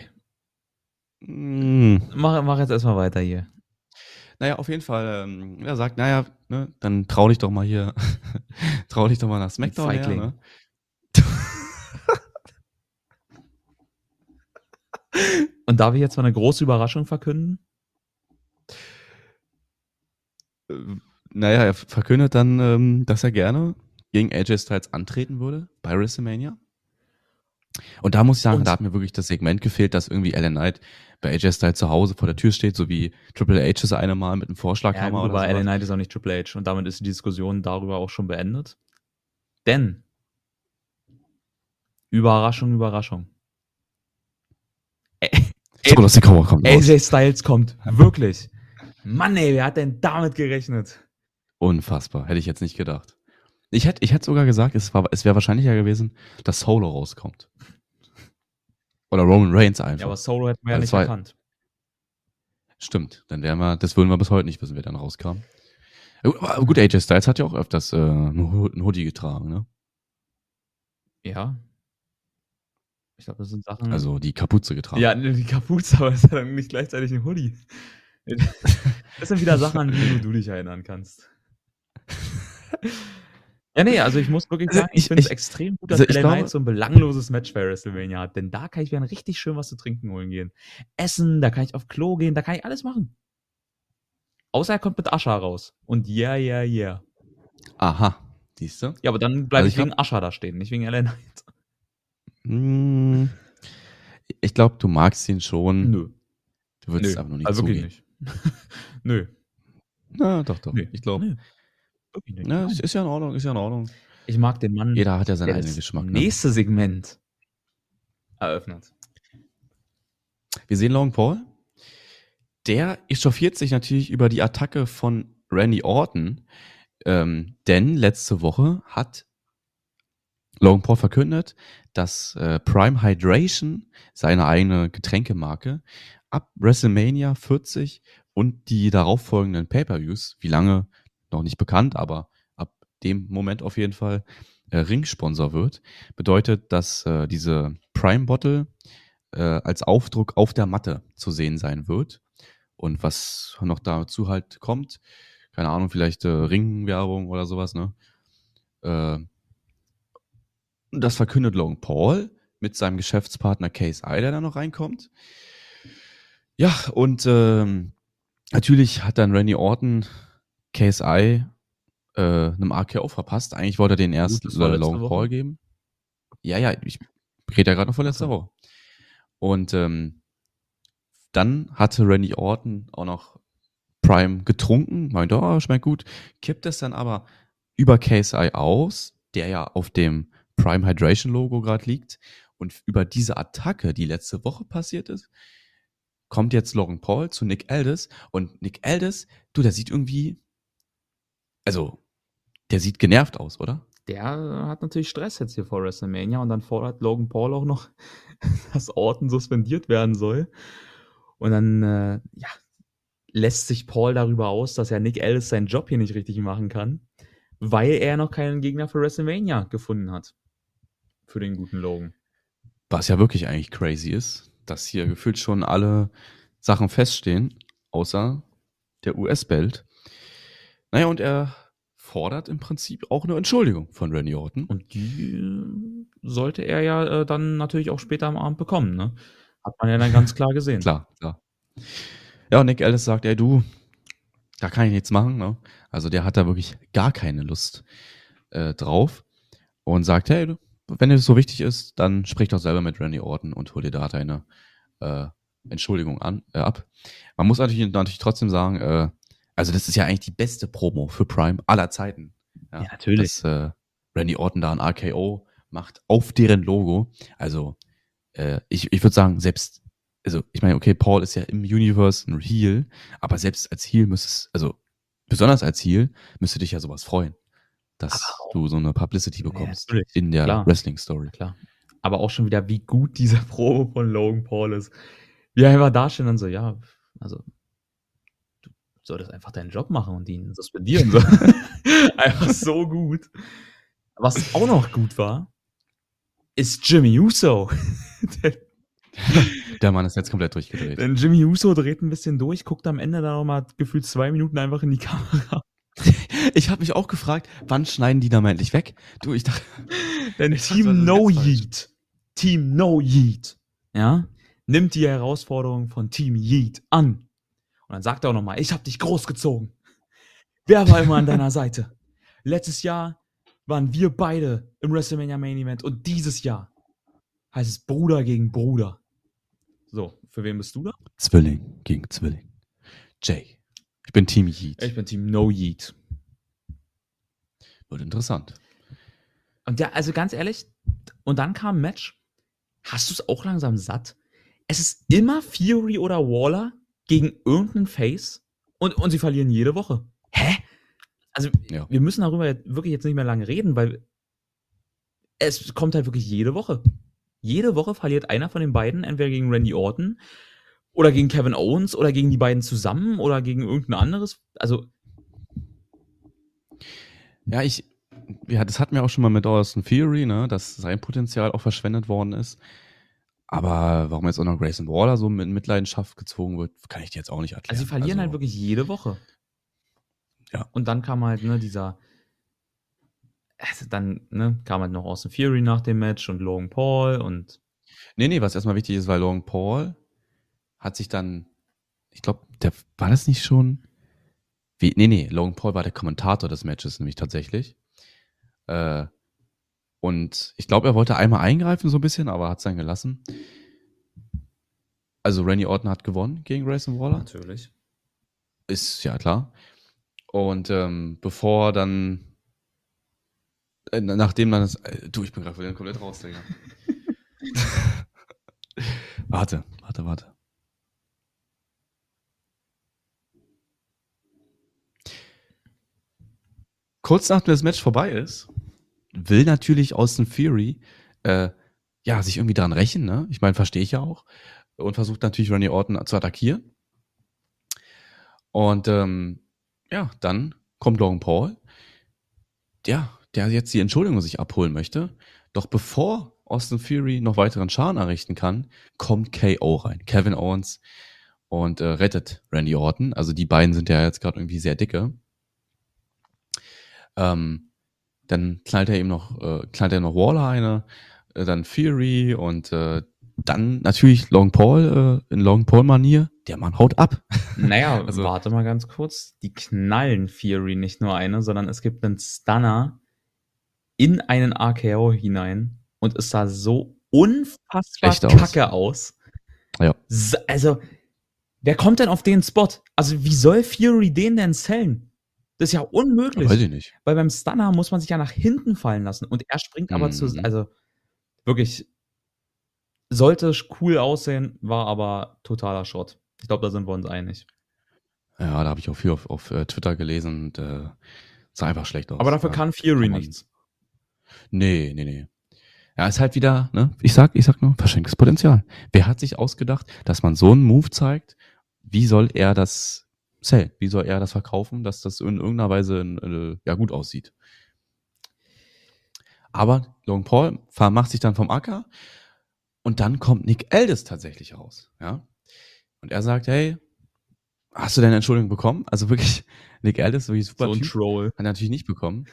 Mach jetzt erstmal weiter hier. Naja, auf jeden Fall, er sagt, naja, ne, dann trau dich doch mal hier, trau dich doch mal nach SmackDown her, Feigling. ne? Und darf ich jetzt mal eine große Überraschung verkünden? Naja, er verkündet dann, dass er gerne gegen AJ Styles antreten würde bei WrestleMania. Und da muss ich sagen, Und- da hat mir wirklich das Segment gefehlt, dass irgendwie LA Knight bei AJ Styles zu Hause vor der Tür steht, so wie Triple H es eine Mal mit einem Vorschlaghammer aber oder LA so. Knight ist auch nicht Triple H und damit ist die Diskussion darüber auch schon beendet. Denn Überraschung, Überraschung. Solo Sikoa kommt raus. AJ Styles kommt. Wirklich. Mann, ey, wer hat denn damit gerechnet? Unfassbar, hätte ich jetzt nicht gedacht. Ich hätte sogar gesagt, es wäre wahrscheinlicher gewesen, dass Solo rauskommt. Oder Roman Reigns einfach. Ja, aber Solo hätten wir ja Also nicht zwei- erkannt. Stimmt, dann das würden wir bis heute nicht wissen, wer dann rauskam. Aber gut, AJ Styles hat ja auch öfters einen Hoodie getragen, ne? Ja. Ich glaube, das sind Sachen. Also die Kapuze getragen. ja, die Kapuze, aber das ist ja dann nicht gleichzeitig ein Hoodie. Das sind wieder Sachen, an die nur du dich erinnern kannst. Ja, nee, also ich muss wirklich Also sagen, ich finde es ich- extrem gut, dass also ich LA glaube- Knight so ein belangloses Match bei WrestleMania hat, denn da kann ich mir richtig schön was zu trinken holen gehen. Essen, da kann ich auf Klo gehen, da kann ich alles machen. Außer er kommt mit Ascha raus. Und yeah. Aha, siehst du? Ja, aber dann bleibe Also ich ich wegen Ascha da stehen, nicht wegen LA Knight. Hm, ich glaube, du magst ihn schon. Nö. Du würdest es einfach nur nicht also zugeben. wirklich nicht. Nö. Na, doch, doch. Nö. Ich glaube, Nö. Wirklich nicht. ne, Nein. ist ja in Ordnung, ist ja in Ordnung. Ich mag den Mann, Jeder hat ja seinen der eigenen das Geschmack, ne? nächste Segment eröffnet. Wir sehen Logan Paul. Der echauffiert sich natürlich über die Attacke von Randy Orton, denn letzte Woche hat Logan Paul verkündet, dass Prime Hydration, seine eigene Getränkemarke, ab WrestleMania 40 und die darauffolgenden Pay-Per-Views, wie lange noch nicht bekannt, aber ab dem Moment auf jeden Fall Ringsponsor wird. Bedeutet, dass diese Prime Bottle als Aufdruck auf der Matte zu sehen sein wird. Und was noch dazu halt kommt, keine Ahnung, vielleicht Ringwerbung oder sowas, ne? Das verkündet Logan Paul mit seinem Geschäftspartner KSI, der da noch reinkommt. Ja, und natürlich hat dann Randy Orton KSI einem RKO verpasst. Eigentlich wollte er den erst das war letzte Logan Woche. Paul geben. Ja, ich rede ja gerade noch von letzter Woche. Und dann hatte Randy Orton auch noch Prime getrunken, meinte, oh, schmeckt gut, kippt es dann aber über KSI aus, der ja auf dem Prime Hydration Logo gerade liegt. Und über diese Attacke, die letzte Woche passiert ist, kommt jetzt Logan Paul zu Nick Aldis. Und Nick Aldis, der sieht irgendwie, also, der sieht genervt aus, oder? Der hat natürlich Stress jetzt hier vor WrestleMania und dann fordert Logan Paul auch noch, dass Orton suspendiert werden soll. Und dann, lässt sich Paul darüber aus, dass ja Nick Aldis seinen Job hier nicht richtig machen kann, weil er noch keinen Gegner für WrestleMania gefunden hat. Für den guten Logan. Was ja wirklich eigentlich crazy ist, dass hier gefühlt schon alle Sachen feststehen, außer der US-Belt. Naja, und er fordert im Prinzip auch eine Entschuldigung von Randy Orton. Und die sollte er ja dann natürlich auch später am Abend bekommen, ne? Hat man ja dann ganz klar gesehen. Klar. Ja, und Nick Aldis sagt, ey du, da kann ich nichts machen, ne? Also der hat da wirklich gar keine Lust drauf und sagt, hey, du, wenn dir das so wichtig ist, dann sprich doch selber mit Randy Orton und hol dir da deine Entschuldigung ab. Man muss natürlich trotzdem sagen, also das ist ja eigentlich die beste Promo für Prime aller Zeiten. Ja, natürlich. Dass Randy Orton da ein RKO macht auf deren Logo. Also ich würde sagen, selbst, also ich meine, okay, Paul ist ja im Universe ein Heel, aber selbst als Heel besonders als Heel, müsste dich ja sowas freuen, dass du so eine Publicity bekommst in der Wrestling-Story. Klar. Aber auch schon wieder, wie gut dieser Promo von Logan Paul ist. Wie er einfach dastehen und so, ja, also du solltest einfach deinen Job machen und ihn suspendieren. So. Einfach so gut. Was auch noch gut war, ist Jimmy Uso. Der Mann ist jetzt komplett durchgedreht. Denn Jimmy Uso dreht ein bisschen durch, guckt am Ende dann nochmal gefühlt 2 Minuten einfach in die Kamera. Ich habe mich auch gefragt, wann schneiden die da mal endlich weg? Du, ich dachte... Denn Team No Yeet, ja, nimmt die Herausforderung von Team Yeet an. Und dann sagt er auch nochmal, ich hab dich großgezogen. Wer war immer an deiner Seite? Letztes Jahr waren wir beide im WrestleMania Main Event und dieses Jahr heißt es Bruder gegen Bruder. So, für wen bist du da? Zwilling gegen Zwilling. Jay. Ich bin Team Yeet. Ich bin Team No Yeet. Wird interessant. Und ja, also ganz ehrlich, und dann kam ein Match. Hast du es auch langsam satt? Es ist immer Fury oder Waller gegen irgendeinen Face und sie verlieren jede Woche. Hä? Also, wir müssen darüber wirklich jetzt nicht mehr lange reden, weil es kommt halt wirklich jede Woche. Jede Woche verliert einer von den beiden, entweder gegen Randy Orton oder gegen Kevin Owens oder gegen die beiden zusammen oder gegen irgendein anderes. Also. Ja, das hatten wir auch schon mal mit Austin Theory, ne, dass sein Potenzial auch verschwendet worden ist. Aber warum jetzt auch noch Grayson Waller so mit Mitleidenschaft gezogen wird, kann ich dir jetzt auch nicht erklären. Also sie verlieren halt wirklich jede Woche. Ja. Und dann kam halt, kam halt noch Austin Theory nach dem Match und Logan Paul und. Nee, was erstmal wichtig ist, weil Logan Paul hat sich dann, ich glaube, war das nicht schon? Logan Paul war der Kommentator des Matches, nämlich tatsächlich. Und ich glaube, er wollte einmal eingreifen so ein bisschen, aber hat es dann gelassen. Also Randy Orton hat gewonnen gegen Grayson Waller. Natürlich. Ist ja klar. Und bevor dann, nachdem dann das, du, ich bin gerade wieder komplett raus, Digga. Warte. Kurz nachdem das Match vorbei ist, will natürlich Austin Theory sich irgendwie daran rächen, ne? Ich meine, verstehe ich ja auch. Und versucht natürlich Randy Orton zu attackieren. Und dann kommt Logan Paul, der jetzt die Entschuldigung sich abholen möchte. Doch bevor Austin Theory noch weiteren Schaden errichten kann, kommt KO rein, Kevin Owens, und rettet Randy Orton. Also die beiden sind ja jetzt gerade irgendwie sehr dicke. Dann knallt er noch Waller eine, dann Theory und dann natürlich Logan Paul in Logan Paul-Manier. Der Mann haut ab. Naja, Also- warte mal ganz kurz. Die knallen Theory nicht nur eine, sondern es gibt einen Stunner in einen RKO hinein und es sah so unfassbar Schlecht aus. kacke aus. Ja. Also, wer kommt denn auf den Spot? Also, wie soll Theory den denn sellen? Das ist ja unmöglich. Weiß ich nicht. Weil beim Stunner muss man sich ja nach hinten fallen lassen und er springt aber also wirklich, sollte cool aussehen, war aber totaler Schrott. Ich glaube, da sind wir uns einig. Ja, da habe ich auch viel auf Twitter gelesen und sah einfach schlecht aus. Aber dafür ja, kann Theory kann man- nichts. Nee. Ja, ist halt wieder, ne? Ich sag nur, verschenktes Potenzial. Wer hat sich ausgedacht, dass man so einen Move zeigt? Wie soll er das sellen? Wie soll er das verkaufen, dass das in irgendeiner Weise gut aussieht? Aber Logan Paul macht sich dann vom Acker und dann kommt Nick Aldis tatsächlich raus, ja? Und er sagt, hey, hast du deine Entschuldigung bekommen? Also wirklich, Nick Aldis, wirklich super So ein Typ. Troll. Hat er natürlich nicht bekommen.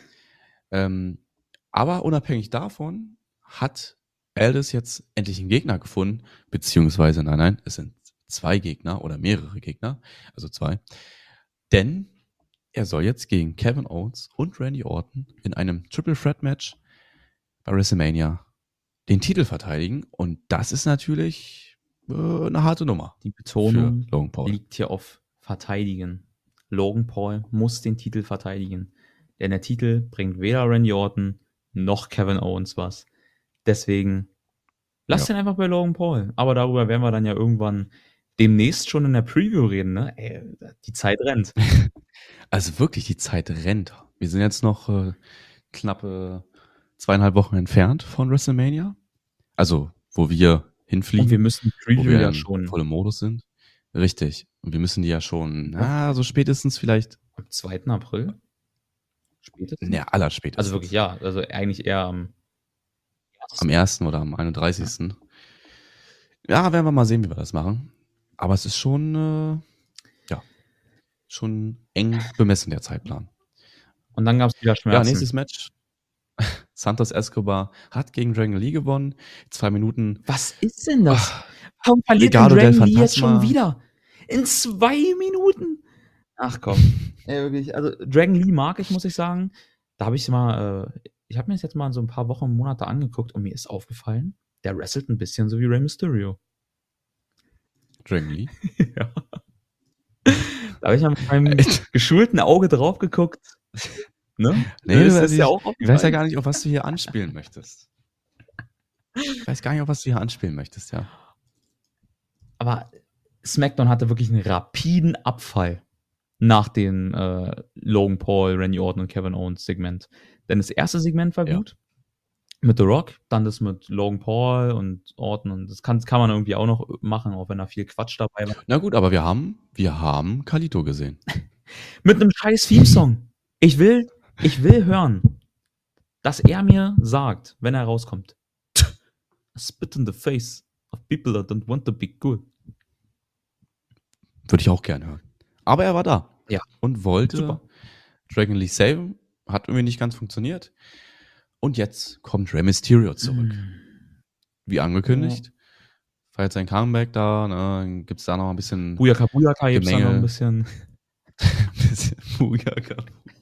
Aber unabhängig davon hat Aldis jetzt endlich einen Gegner gefunden, beziehungsweise, nein, es sind 2 Gegner oder mehrere Gegner, also 2. Denn er soll jetzt gegen Kevin Owens und Randy Orton in einem Triple Threat Match bei WrestleMania den Titel verteidigen. Und das ist natürlich eine harte Nummer. Die Betonung für Logan Paul. liegt hier auf verteidigen. Logan Paul muss den Titel verteidigen. Denn der Titel bringt weder Randy Orton noch Kevin Owens was. Deswegen lass den einfach bei Logan Paul. Aber darüber werden wir dann ja irgendwann demnächst schon in der Preview reden, ne? Ey, die Zeit rennt. Also wirklich, die Zeit rennt. Wir sind jetzt noch knappe 2,5 Wochen entfernt von WrestleMania. Also, wo wir hinfliegen. Und wir müssen die wo Preview wir ja in schon vollem Modus sind. Richtig. Und wir müssen die ja schon, so spätestens vielleicht, am 2. April. Spätestens. allerspätestens. Also wirklich, ja. Also eigentlich eher am Am 1. oder am 31. Ja, werden wir mal sehen, wie wir das machen. Aber es ist schon, schon eng bemessen, der Zeitplan. Und dann gab es wieder Schmerzen. Ja, nächstes Match. Santos Escobar hat gegen Dragon Lee gewonnen. 2 Minuten. Was ist denn das? Warum verliert Legado del Dragon Lee jetzt Fantasma. schon wieder? In 2 Minuten? Ach komm. Ey, wirklich. Also Dragon Lee mag ich, muss ich sagen. Da habe ich mal, ich habe mir das jetzt mal so ein paar Wochen, Monate angeguckt und mir ist aufgefallen, der wrestelt ein bisschen so wie Rey Mysterio. Dragon Lee. Ja. Da habe ich mal mit meinem geschulten Auge drauf geguckt. Ne? Nee, das das ist ja auch ich weiß ja aufgefallen. gar nicht, auf was du hier anspielen möchtest. Ich weiß gar nicht, auf was du hier anspielen möchtest, ja. Aber SmackDown hatte wirklich einen rapiden Abfall nach dem Logan Paul, Randy Orton und Kevin Owens Segment. Denn das erste Segment war Ja. gut. Mit The Rock, dann das mit Logan Paul und Orton und das kann man irgendwie auch noch machen, auch wenn da viel Quatsch dabei war. Na gut, aber wir haben Kalito gesehen. Mit einem scheiß Theme-Song. Ich will hören, dass er mir sagt, wenn er rauskommt, spit in the face of people that don't want to be good. Würde ich auch gerne hören. Aber er war da. Ja. Und wollte Super. Dragon Lee saven. Hat irgendwie nicht ganz funktioniert. Und jetzt kommt Rey Mysterio zurück. Wie angekündigt. Feiert sein Comeback da. Ne? Dann gibt's da noch ein bisschen Buyaka gibt's da Gemenge. noch ein bisschen. Booyaka.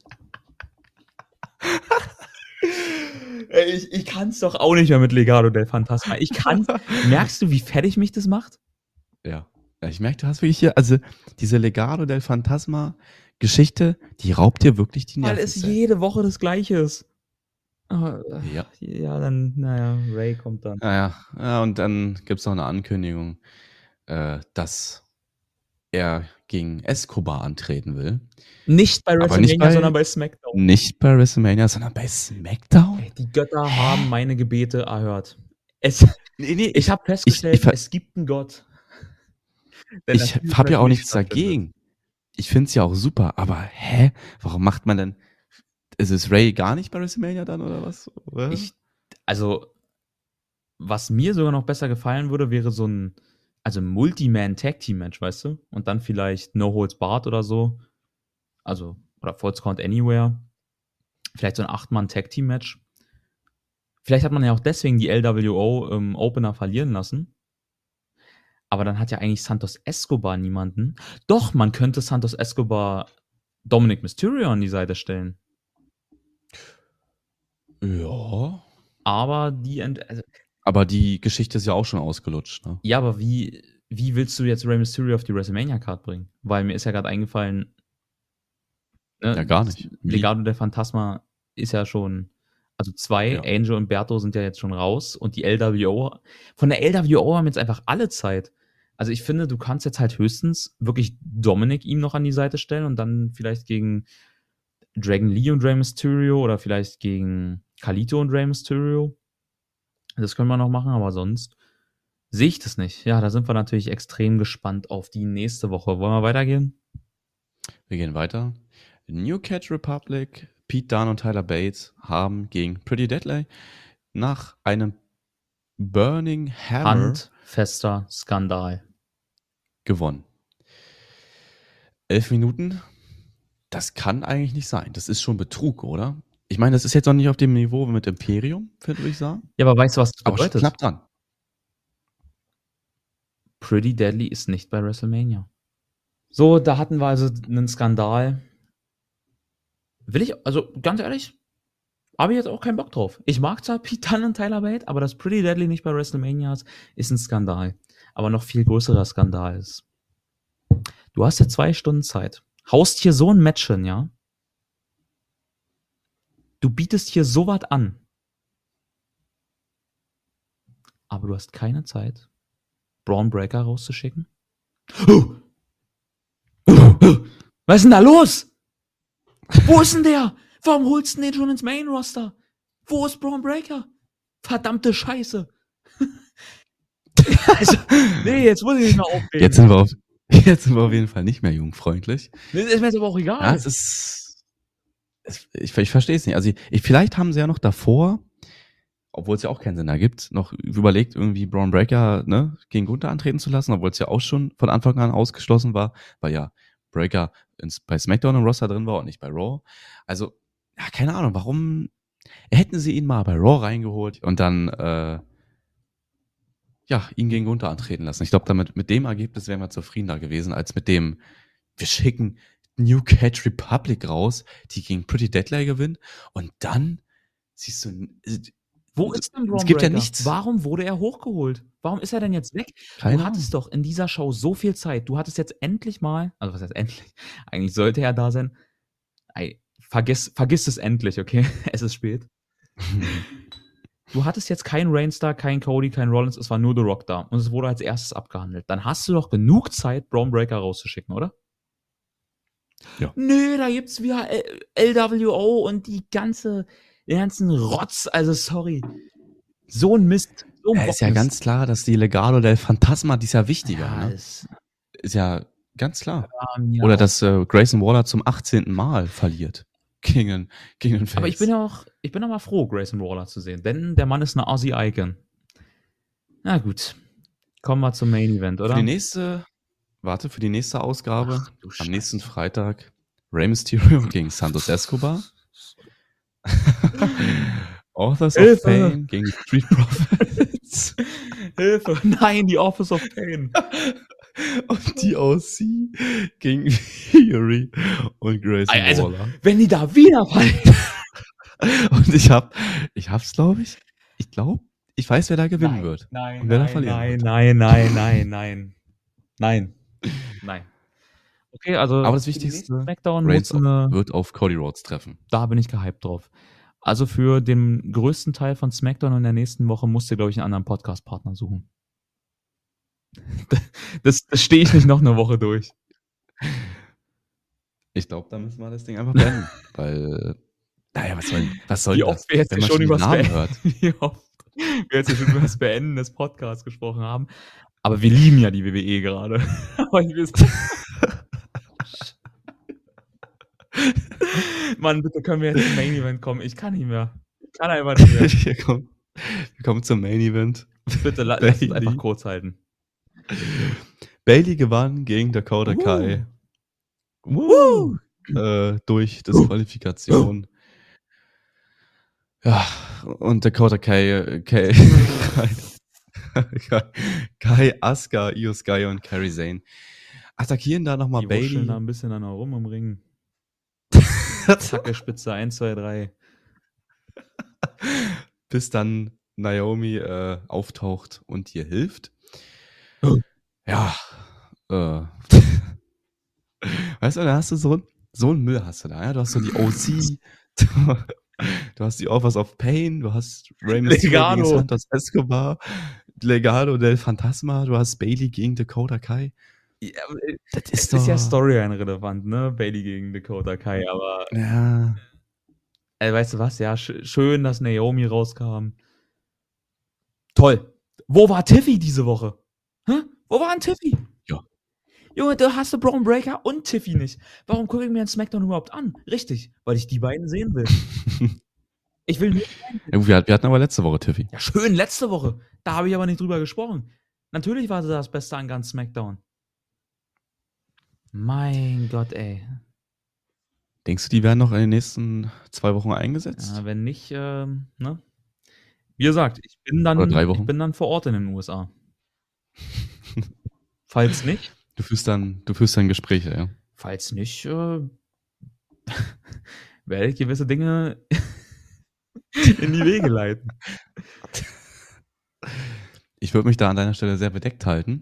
Ey, ich kann's doch auch nicht mehr mit Legado del Fantasma. Merkst du, wie fertig mich das macht? Ja. Ja, ich merke, du hast wirklich hier, also diese Legado del Fantasma Geschichte, die raubt dir wirklich die Weil Nerven. es jede Woche das Gleiche ist. Ja. Ja, dann, naja, Ray kommt dann. Ja, und dann gibt's noch eine Ankündigung, dass er gegen Escobar antreten will. Nicht bei Aber WrestleMania, nicht bei, sondern bei SmackDown. Nicht bei WrestleMania, sondern bei SmackDown? Ey, die Götter haben meine Gebete erhört. Nee, Ich habe festgestellt, ich- es gibt einen Gott. Denn ich natürlich habe ja auch WrestleMania nichts stattfindet. dagegen. Ich find's ja auch super, aber warum macht man denn, ist es Ray gar nicht bei WrestleMania dann oder was? Oder? Also, was mir sogar noch besser gefallen würde, wäre so ein Multi-Man-Tag-Team-Match, weißt du? Und dann vielleicht No Holds Barred oder so. Also, oder Falls Count Anywhere. Vielleicht so ein 8-Mann-Tag-Team-Match. Vielleicht hat man ja auch deswegen die LWO im Opener verlieren lassen. Aber dann hat ja eigentlich Santos Escobar niemanden. Doch, man könnte Santos Escobar Dominic Mysterio an die Seite stellen. Ja. Aber Aber die Geschichte ist ja auch schon ausgelutscht, ne? ja, aber wie willst du jetzt Rey Mysterio auf die WrestleMania-Card bringen? Weil mir ist ja gerade eingefallen, ne, Ja, gar nicht. Wie? Legado del Fantasma ist ja schon, also 2, Ja. Angel und Berto sind ja jetzt schon raus und die LWO, von der LWO haben jetzt einfach alle Zeit. Also ich finde, du kannst jetzt halt höchstens wirklich Dominic ihm noch an die Seite stellen und dann vielleicht gegen Dragon Lee und Rey Mysterio oder vielleicht gegen Carlito und Rey Mysterio. Das können wir noch machen, aber sonst sehe ich das nicht. Ja, da sind wir natürlich extrem gespannt auf die nächste Woche. Wollen wir weitergehen? Wir gehen weiter. New Cat Republic, Pete Dunne und Tyler Bates haben gegen Pretty Deadly nach einem Burning Hammer Handfester Skandal gewonnen. 11 Minuten, das kann eigentlich nicht sein. Das ist schon Betrug, oder? Ich meine, das ist jetzt noch nicht auf dem Niveau mit Imperium, würde ich sagen. Ja, aber weißt du, was das Aber schon bedeutet? knapp dran. Pretty Deadly ist nicht bei WrestleMania. So, da hatten wir also einen Skandal. Also ganz ehrlich, habe ich jetzt auch keinen Bock drauf. Ich mag zwar Pete Dunne und Tyler Bate, aber dass Pretty Deadly nicht bei WrestleMania ist ein Skandal. Aber noch viel größerer Skandal ist, du hast ja 2 Stunden Zeit. Haust hier so ein Match hin, ja? Du bietest hier so was an. Aber du hast keine Zeit, Braun Breaker rauszuschicken? Was ist denn da los? Wo ist denn der? Warum holst du den schon ins Main Roster? Wo ist Braun Breaker? Verdammte Scheiße. Also, nee, jetzt muss ich nicht mehr aufregen. Jetzt sind wir auf jeden Fall nicht mehr jugendfreundlich. Das ist mir jetzt aber auch egal. Ja, ich verstehe es nicht. Also vielleicht haben sie ja noch davor, obwohl es ja auch keinen Sinn ergibt, noch überlegt, irgendwie Braun Breaker gegen Gunther antreten zu lassen, obwohl es ja auch schon von Anfang an ausgeschlossen war, weil ja Breaker bei SmackDown im Roster drin war und nicht bei Raw. Also, ja, keine Ahnung, warum hätten sie ihn mal bei Raw reingeholt und dann ihn gegen Gunther antreten lassen. Ich glaube, mit dem Ergebnis wären wir zufriedener gewesen, als mit dem, wir schicken New Cat Republic raus, die gegen Pretty Deadly gewinnen und dann siehst du, wo ist denn Braun es gibt Breaker? Ja nichts. Warum wurde er hochgeholt? Warum ist er denn jetzt weg? Du hattest doch in dieser Show so viel Zeit. Du hattest jetzt endlich mal, also was heißt endlich? Eigentlich sollte er da sein. Ey, vergiss es endlich, okay? Es ist spät. Du hattest jetzt keinen Reinstar, keinen Cody, keinen Rollins, es war nur The Rock da. Und es wurde als erstes abgehandelt. Dann hast du doch genug Zeit, Braun Breaker rauszuschicken, oder? Ja. Nö, da gibt's wieder LWO und den ganzen Rotz, also sorry. So ein Mist. So ein ist ja ganz klar, dass die Legado del Fantasma, die ist ja wichtiger. Ja, ne? Ist ja ganz klar. Ja, oder dass Grayson Waller zum 18. Mal verliert. Gegen den Face. Aber ich bin auch mal froh, Grayson Waller zu sehen, denn der Mann ist eine Aussie-Icon. Na gut. Kommen wir zum Main Event, oder? Für die nächste Ausgabe, am nächsten Freitag, Rey Mysterio gegen Santos Escobar. Authors of Pain gegen Street Profits. Hilfe! Nein, die Office of Pain. Und die OC gegen Fury und Grayson Waller. Wenn die da wieder fallen. Und ich weiß, wer da gewinnen wird. Nein, und wer da verlieren wird. Nein. Nein. Okay, also Aber das für die nächste Wichtigste, Smackdown Reigns da wird auf Cody Rhodes treffen. bin ich gehypt drauf. Also für den größten Teil von Smackdown in der nächsten Woche musst du, glaube ich, einen anderen Podcast-Partner suchen. Das stehe ich nicht noch eine Woche durch. Ich glaube, da müssen wir das Ding einfach beenden. Weil, naja, was soll Wie das? oft wir jetzt Wenn hier man schon schon die über Namen hört. Wie oft wir jetzt hier schon über das Beenden des Podcasts gesprochen haben. Aber wir lieben ja die WWE gerade. Aber ich weiß Mann, bitte können wir jetzt zum Main Event kommen. Ich kann nicht mehr. Ich kann einfach nicht mehr. Wir kommen zum Main Event. Bitte lass uns einfach kurz halten. Bailey gewann gegen Dakota Kai. Durch Disqualifikation. Ja, und Dakota Kai, Asuka, Io Sky und Kairi Sane attackieren da nochmal Die Bailey. wuscheln da ein bisschen an rum im Ring. Zacke, Spitze 1, 2, 3. Bis dann Naomi auftaucht und ihr hilft. Ja. Weißt du, da hast du so einen Müll hast du da. Ja? Du hast so die OC, du hast die Offers of Pain, du hast Rey Mysterio gegen Santos Escobar, Legado del Fantasma, du hast Bailey gegen Dakota Kai. Ja, das ist ja Storyline relevant, ne? Bailey gegen Dakota Kai, aber ja. Weißt du was? Ja, schön, dass Naomi rauskam. Toll. Wo war Tiffy diese Woche? Hä? Wo war ein Tiffy? Ja. Junge, du hast du Braun Breaker und Tiffy nicht. Warum gucke ich mir einen Smackdown überhaupt an? Richtig, weil ich die beiden sehen will. Ich will nicht. Ja, wir hatten aber letzte Woche Tiffy. Ja, schön, letzte Woche. Da habe ich aber nicht drüber gesprochen. Natürlich war sie das Beste an ganz Smackdown. Mein Gott, ey. Denkst du, die werden noch in den nächsten 2 Wochen eingesetzt? Ja, wenn nicht, ne? Wie gesagt, ich bin dann vor Ort in den USA. Falls nicht. Du führst dann Gespräche, ja. Falls nicht, werde ich gewisse Dinge in die Wege leiten. Ich würde mich da an deiner Stelle sehr bedeckt halten.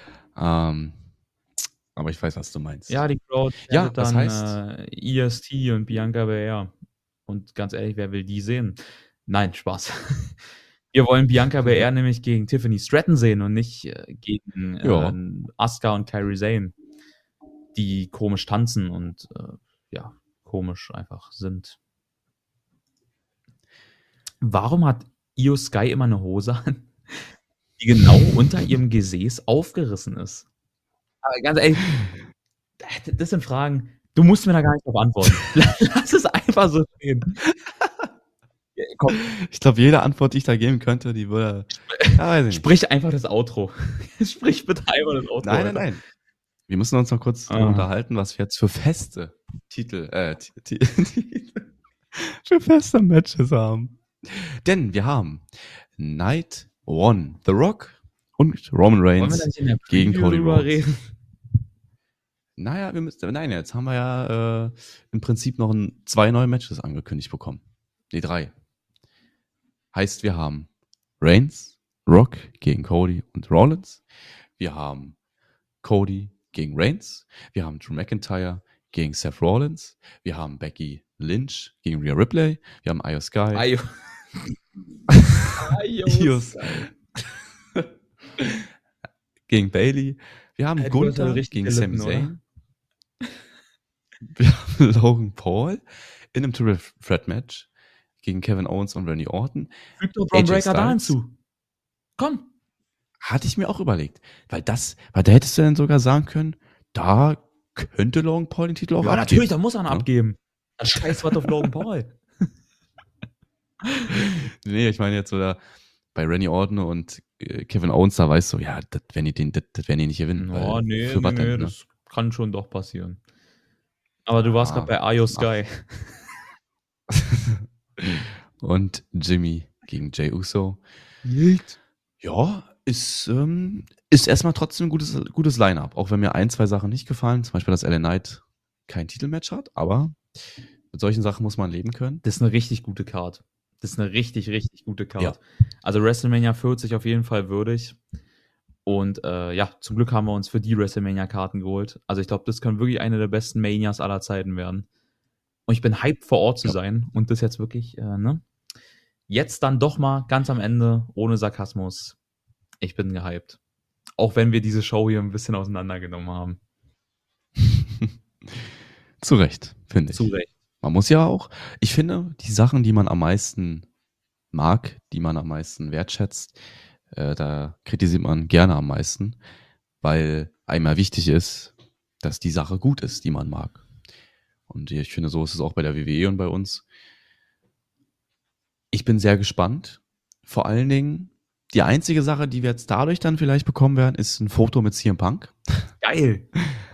Aber ich weiß, was du meinst. Ja, die Crowd wird dann EST und Bianca Belair. Und ganz ehrlich, wer will die sehen? Nein, Spaß. Wir wollen Bianca Belair nämlich gegen Tiffany Stratton sehen und nicht gegen Asuka und Kairi Sane, die komisch tanzen und komisch einfach sind. Warum hat Io Sky immer eine Hose an, die genau unter ihrem Gesäß aufgerissen ist? Aber ganz ehrlich, das sind Fragen, du musst mir da gar nicht drauf antworten. Lass es einfach so stehen. Komm. Ich glaube, jede Antwort, die ich da geben könnte, die würde. Sprich einfach das Outro. Sprich bitte einfach das Outro. Nein. Wir müssen uns noch kurz unterhalten, was wir jetzt für feste Titel, für feste Matches haben. Denn wir haben Night One, The Rock und Roman Reigns gegen Cody Rhodes. Naja, jetzt haben wir ja im Prinzip noch 2 neue Matches angekündigt bekommen. 3. Heißt, wir haben Reigns, Rock gegen Cody und Rollins. Wir haben Cody gegen Reigns. Wir haben Drew McIntyre gegen Seth Rollins. Wir haben Becky Lynch gegen Rhea Ripley. Wir haben Io Sky. Gegen Bailey. Wir haben Gunther gegen Sami Zayn. Wir haben Logan Paul in einem Triple Threat Match gegen Kevin Owens und Randy Orton. Füg doch Braun Breaker da hinzu. Komm. Hatte ich mir auch überlegt. Weil da hättest du dann sogar sagen können, da könnte Logan Paul den Titel auch abgeben. Ja, natürlich, da muss er ihn abgeben. Dann scheiß was auf Logan Paul. Nee, ich meine jetzt so bei Randy Orton und Kevin Owens, da weißt du, ja, das werden die nicht gewinnen. Nee, das kann schon doch passieren. Aber du warst gerade bei Io Sky. Und Jimmy gegen Jey Uso. Ja, ist erstmal trotzdem ein gutes Line-Up. Auch wenn mir 1, 2 Sachen nicht gefallen. Zum Beispiel, dass LA Knight kein Titelmatch hat. Aber mit solchen Sachen muss man leben können. Das ist eine richtig gute Card. Das ist eine richtig, richtig gute Card. Ja. Also WrestleMania 40 auf jeden Fall würdig. Und ja, zum Glück haben wir uns für die WrestleMania-Karten geholt. Also ich glaube, das kann wirklich eine der besten Manias aller Zeiten werden. Und ich bin hyped, vor Ort zu sein und das jetzt wirklich, ne? Jetzt dann doch mal ganz am Ende, ohne Sarkasmus. Ich bin gehypt. Auch wenn wir diese Show hier ein bisschen auseinandergenommen haben. Zu Recht, finde ich. Zu Recht. Man muss ja auch, ich finde, die Sachen, die man am meisten mag, die man am meisten wertschätzt, da kritisiert man gerne am meisten, weil einmal wichtig ist, dass die Sache gut ist, die man mag. Und ich finde, so ist es auch bei der WWE und bei uns. Ich bin sehr gespannt. Vor allen Dingen, die einzige Sache, die wir jetzt dadurch dann vielleicht bekommen werden, ist ein Foto mit CM Punk. Geil.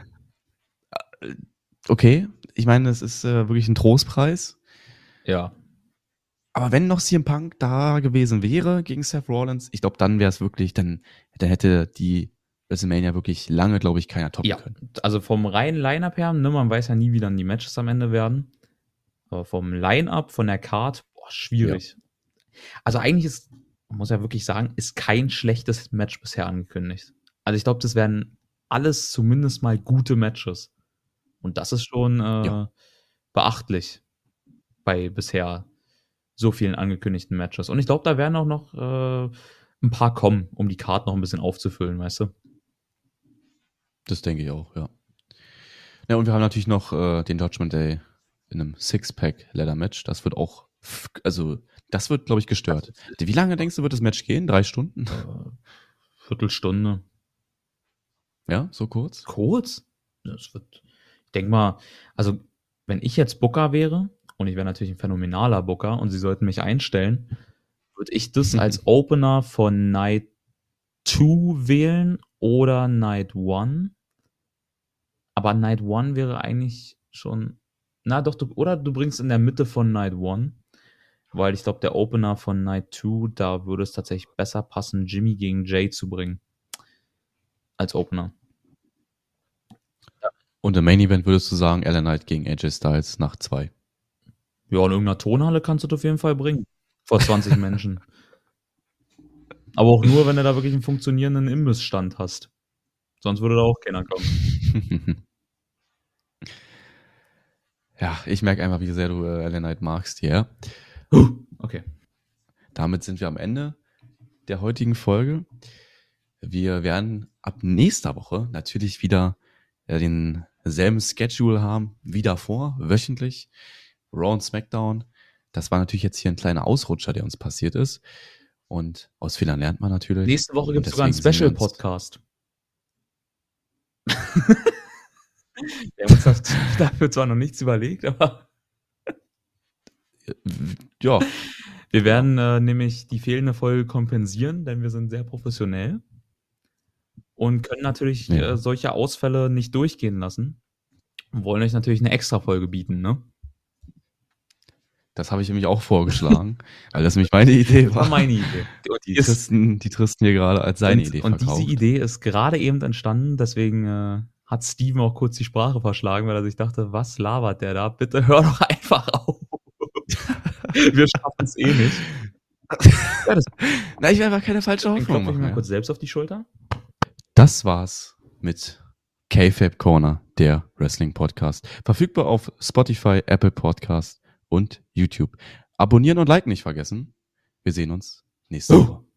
Okay, ich meine, das ist wirklich ein Trostpreis. Ja. Aber wenn noch CM Punk da gewesen wäre gegen Seth Rollins, ich glaube, dann wäre es wirklich, dann hätte die WrestleMania wirklich lange, glaube ich, keiner toppen können. Also vom reinen Line-Up her, ne, man weiß ja nie, wie dann die Matches am Ende werden. Aber vom Line-Up, von der Card, schwierig. Ja. Also eigentlich ist, man muss ja wirklich sagen, ist kein schlechtes Match bisher angekündigt. Also ich glaube, das werden alles zumindest mal gute Matches. Und das ist schon beachtlich bei bisher so vielen angekündigten Matches. Und ich glaube, da werden auch noch ein paar kommen, um die Card noch ein bisschen aufzufüllen, weißt du? Das denke ich auch, ja. Ja, und wir haben natürlich noch den Judgment Day in einem Six-Pack-Leather-Match. Das wird auch, also das wird, glaube ich, gestört. Wie lange denkst du, wird das Match gehen? 3 Stunden? Viertelstunde. Ja, so kurz? Kurz? Das wird, ich denke mal, also wenn ich jetzt Booker wäre, und ich wäre natürlich ein phänomenaler Booker und sie sollten mich einstellen, würde ich das als Opener von Night 2 wählen oder Night 1. Aber Night 1 wäre eigentlich schon, na doch, oder du bringst in der Mitte von Night 1, weil ich glaube, der Opener von Night 2, da würde es tatsächlich besser passen, Jimmy gegen Jay zu bringen. Als Opener. Und im Main Event würdest du sagen, LA Knight gegen AJ Styles nach 2. Ja, in irgendeiner Tonhalle kannst du das auf jeden Fall bringen. Vor 20 Menschen. Aber auch nur, wenn du da wirklich einen funktionierenden Imbissstand hast. Sonst würde da auch keiner kommen. Ja, ich merke einfach, wie sehr du LA Knight magst hier. Okay. Damit sind wir am Ende der heutigen Folge. Wir werden ab nächster Woche natürlich wieder denselben Schedule haben wie davor, wöchentlich. Raw und SmackDown. Das war natürlich jetzt hier ein kleiner Ausrutscher, der uns passiert ist. Und aus Fehlern lernt man natürlich. Nächste Woche gibt es sogar einen Special-Podcast. Wir haben uns dafür zwar noch nichts überlegt, aber ja. Wir werden nämlich die fehlende Folge kompensieren, denn wir sind sehr professionell und können natürlich solche Ausfälle nicht durchgehen lassen und wollen euch natürlich eine Extra-Folge bieten, ne? Das habe ich nämlich auch vorgeschlagen, weil das nämlich meine Idee war. Das war meine Idee. Und die Tristen hier gerade als seine Idee verkauft. Und diese Idee ist gerade eben entstanden, deswegen hat Steven auch kurz die Sprache verschlagen, weil er sich dachte, was labert der da? Bitte hör doch einfach auf. Wir schaffen es eh nicht. Ja, na, ich will einfach keine falsche Hoffnung machen. Ich mal kurz selbst auf die Schulter. Das war's mit K-Fab Corner, der Wrestling-Podcast. Verfügbar auf Spotify, Apple Podcast und YouTube. Abonnieren und liken nicht vergessen. Wir sehen uns nächste Woche.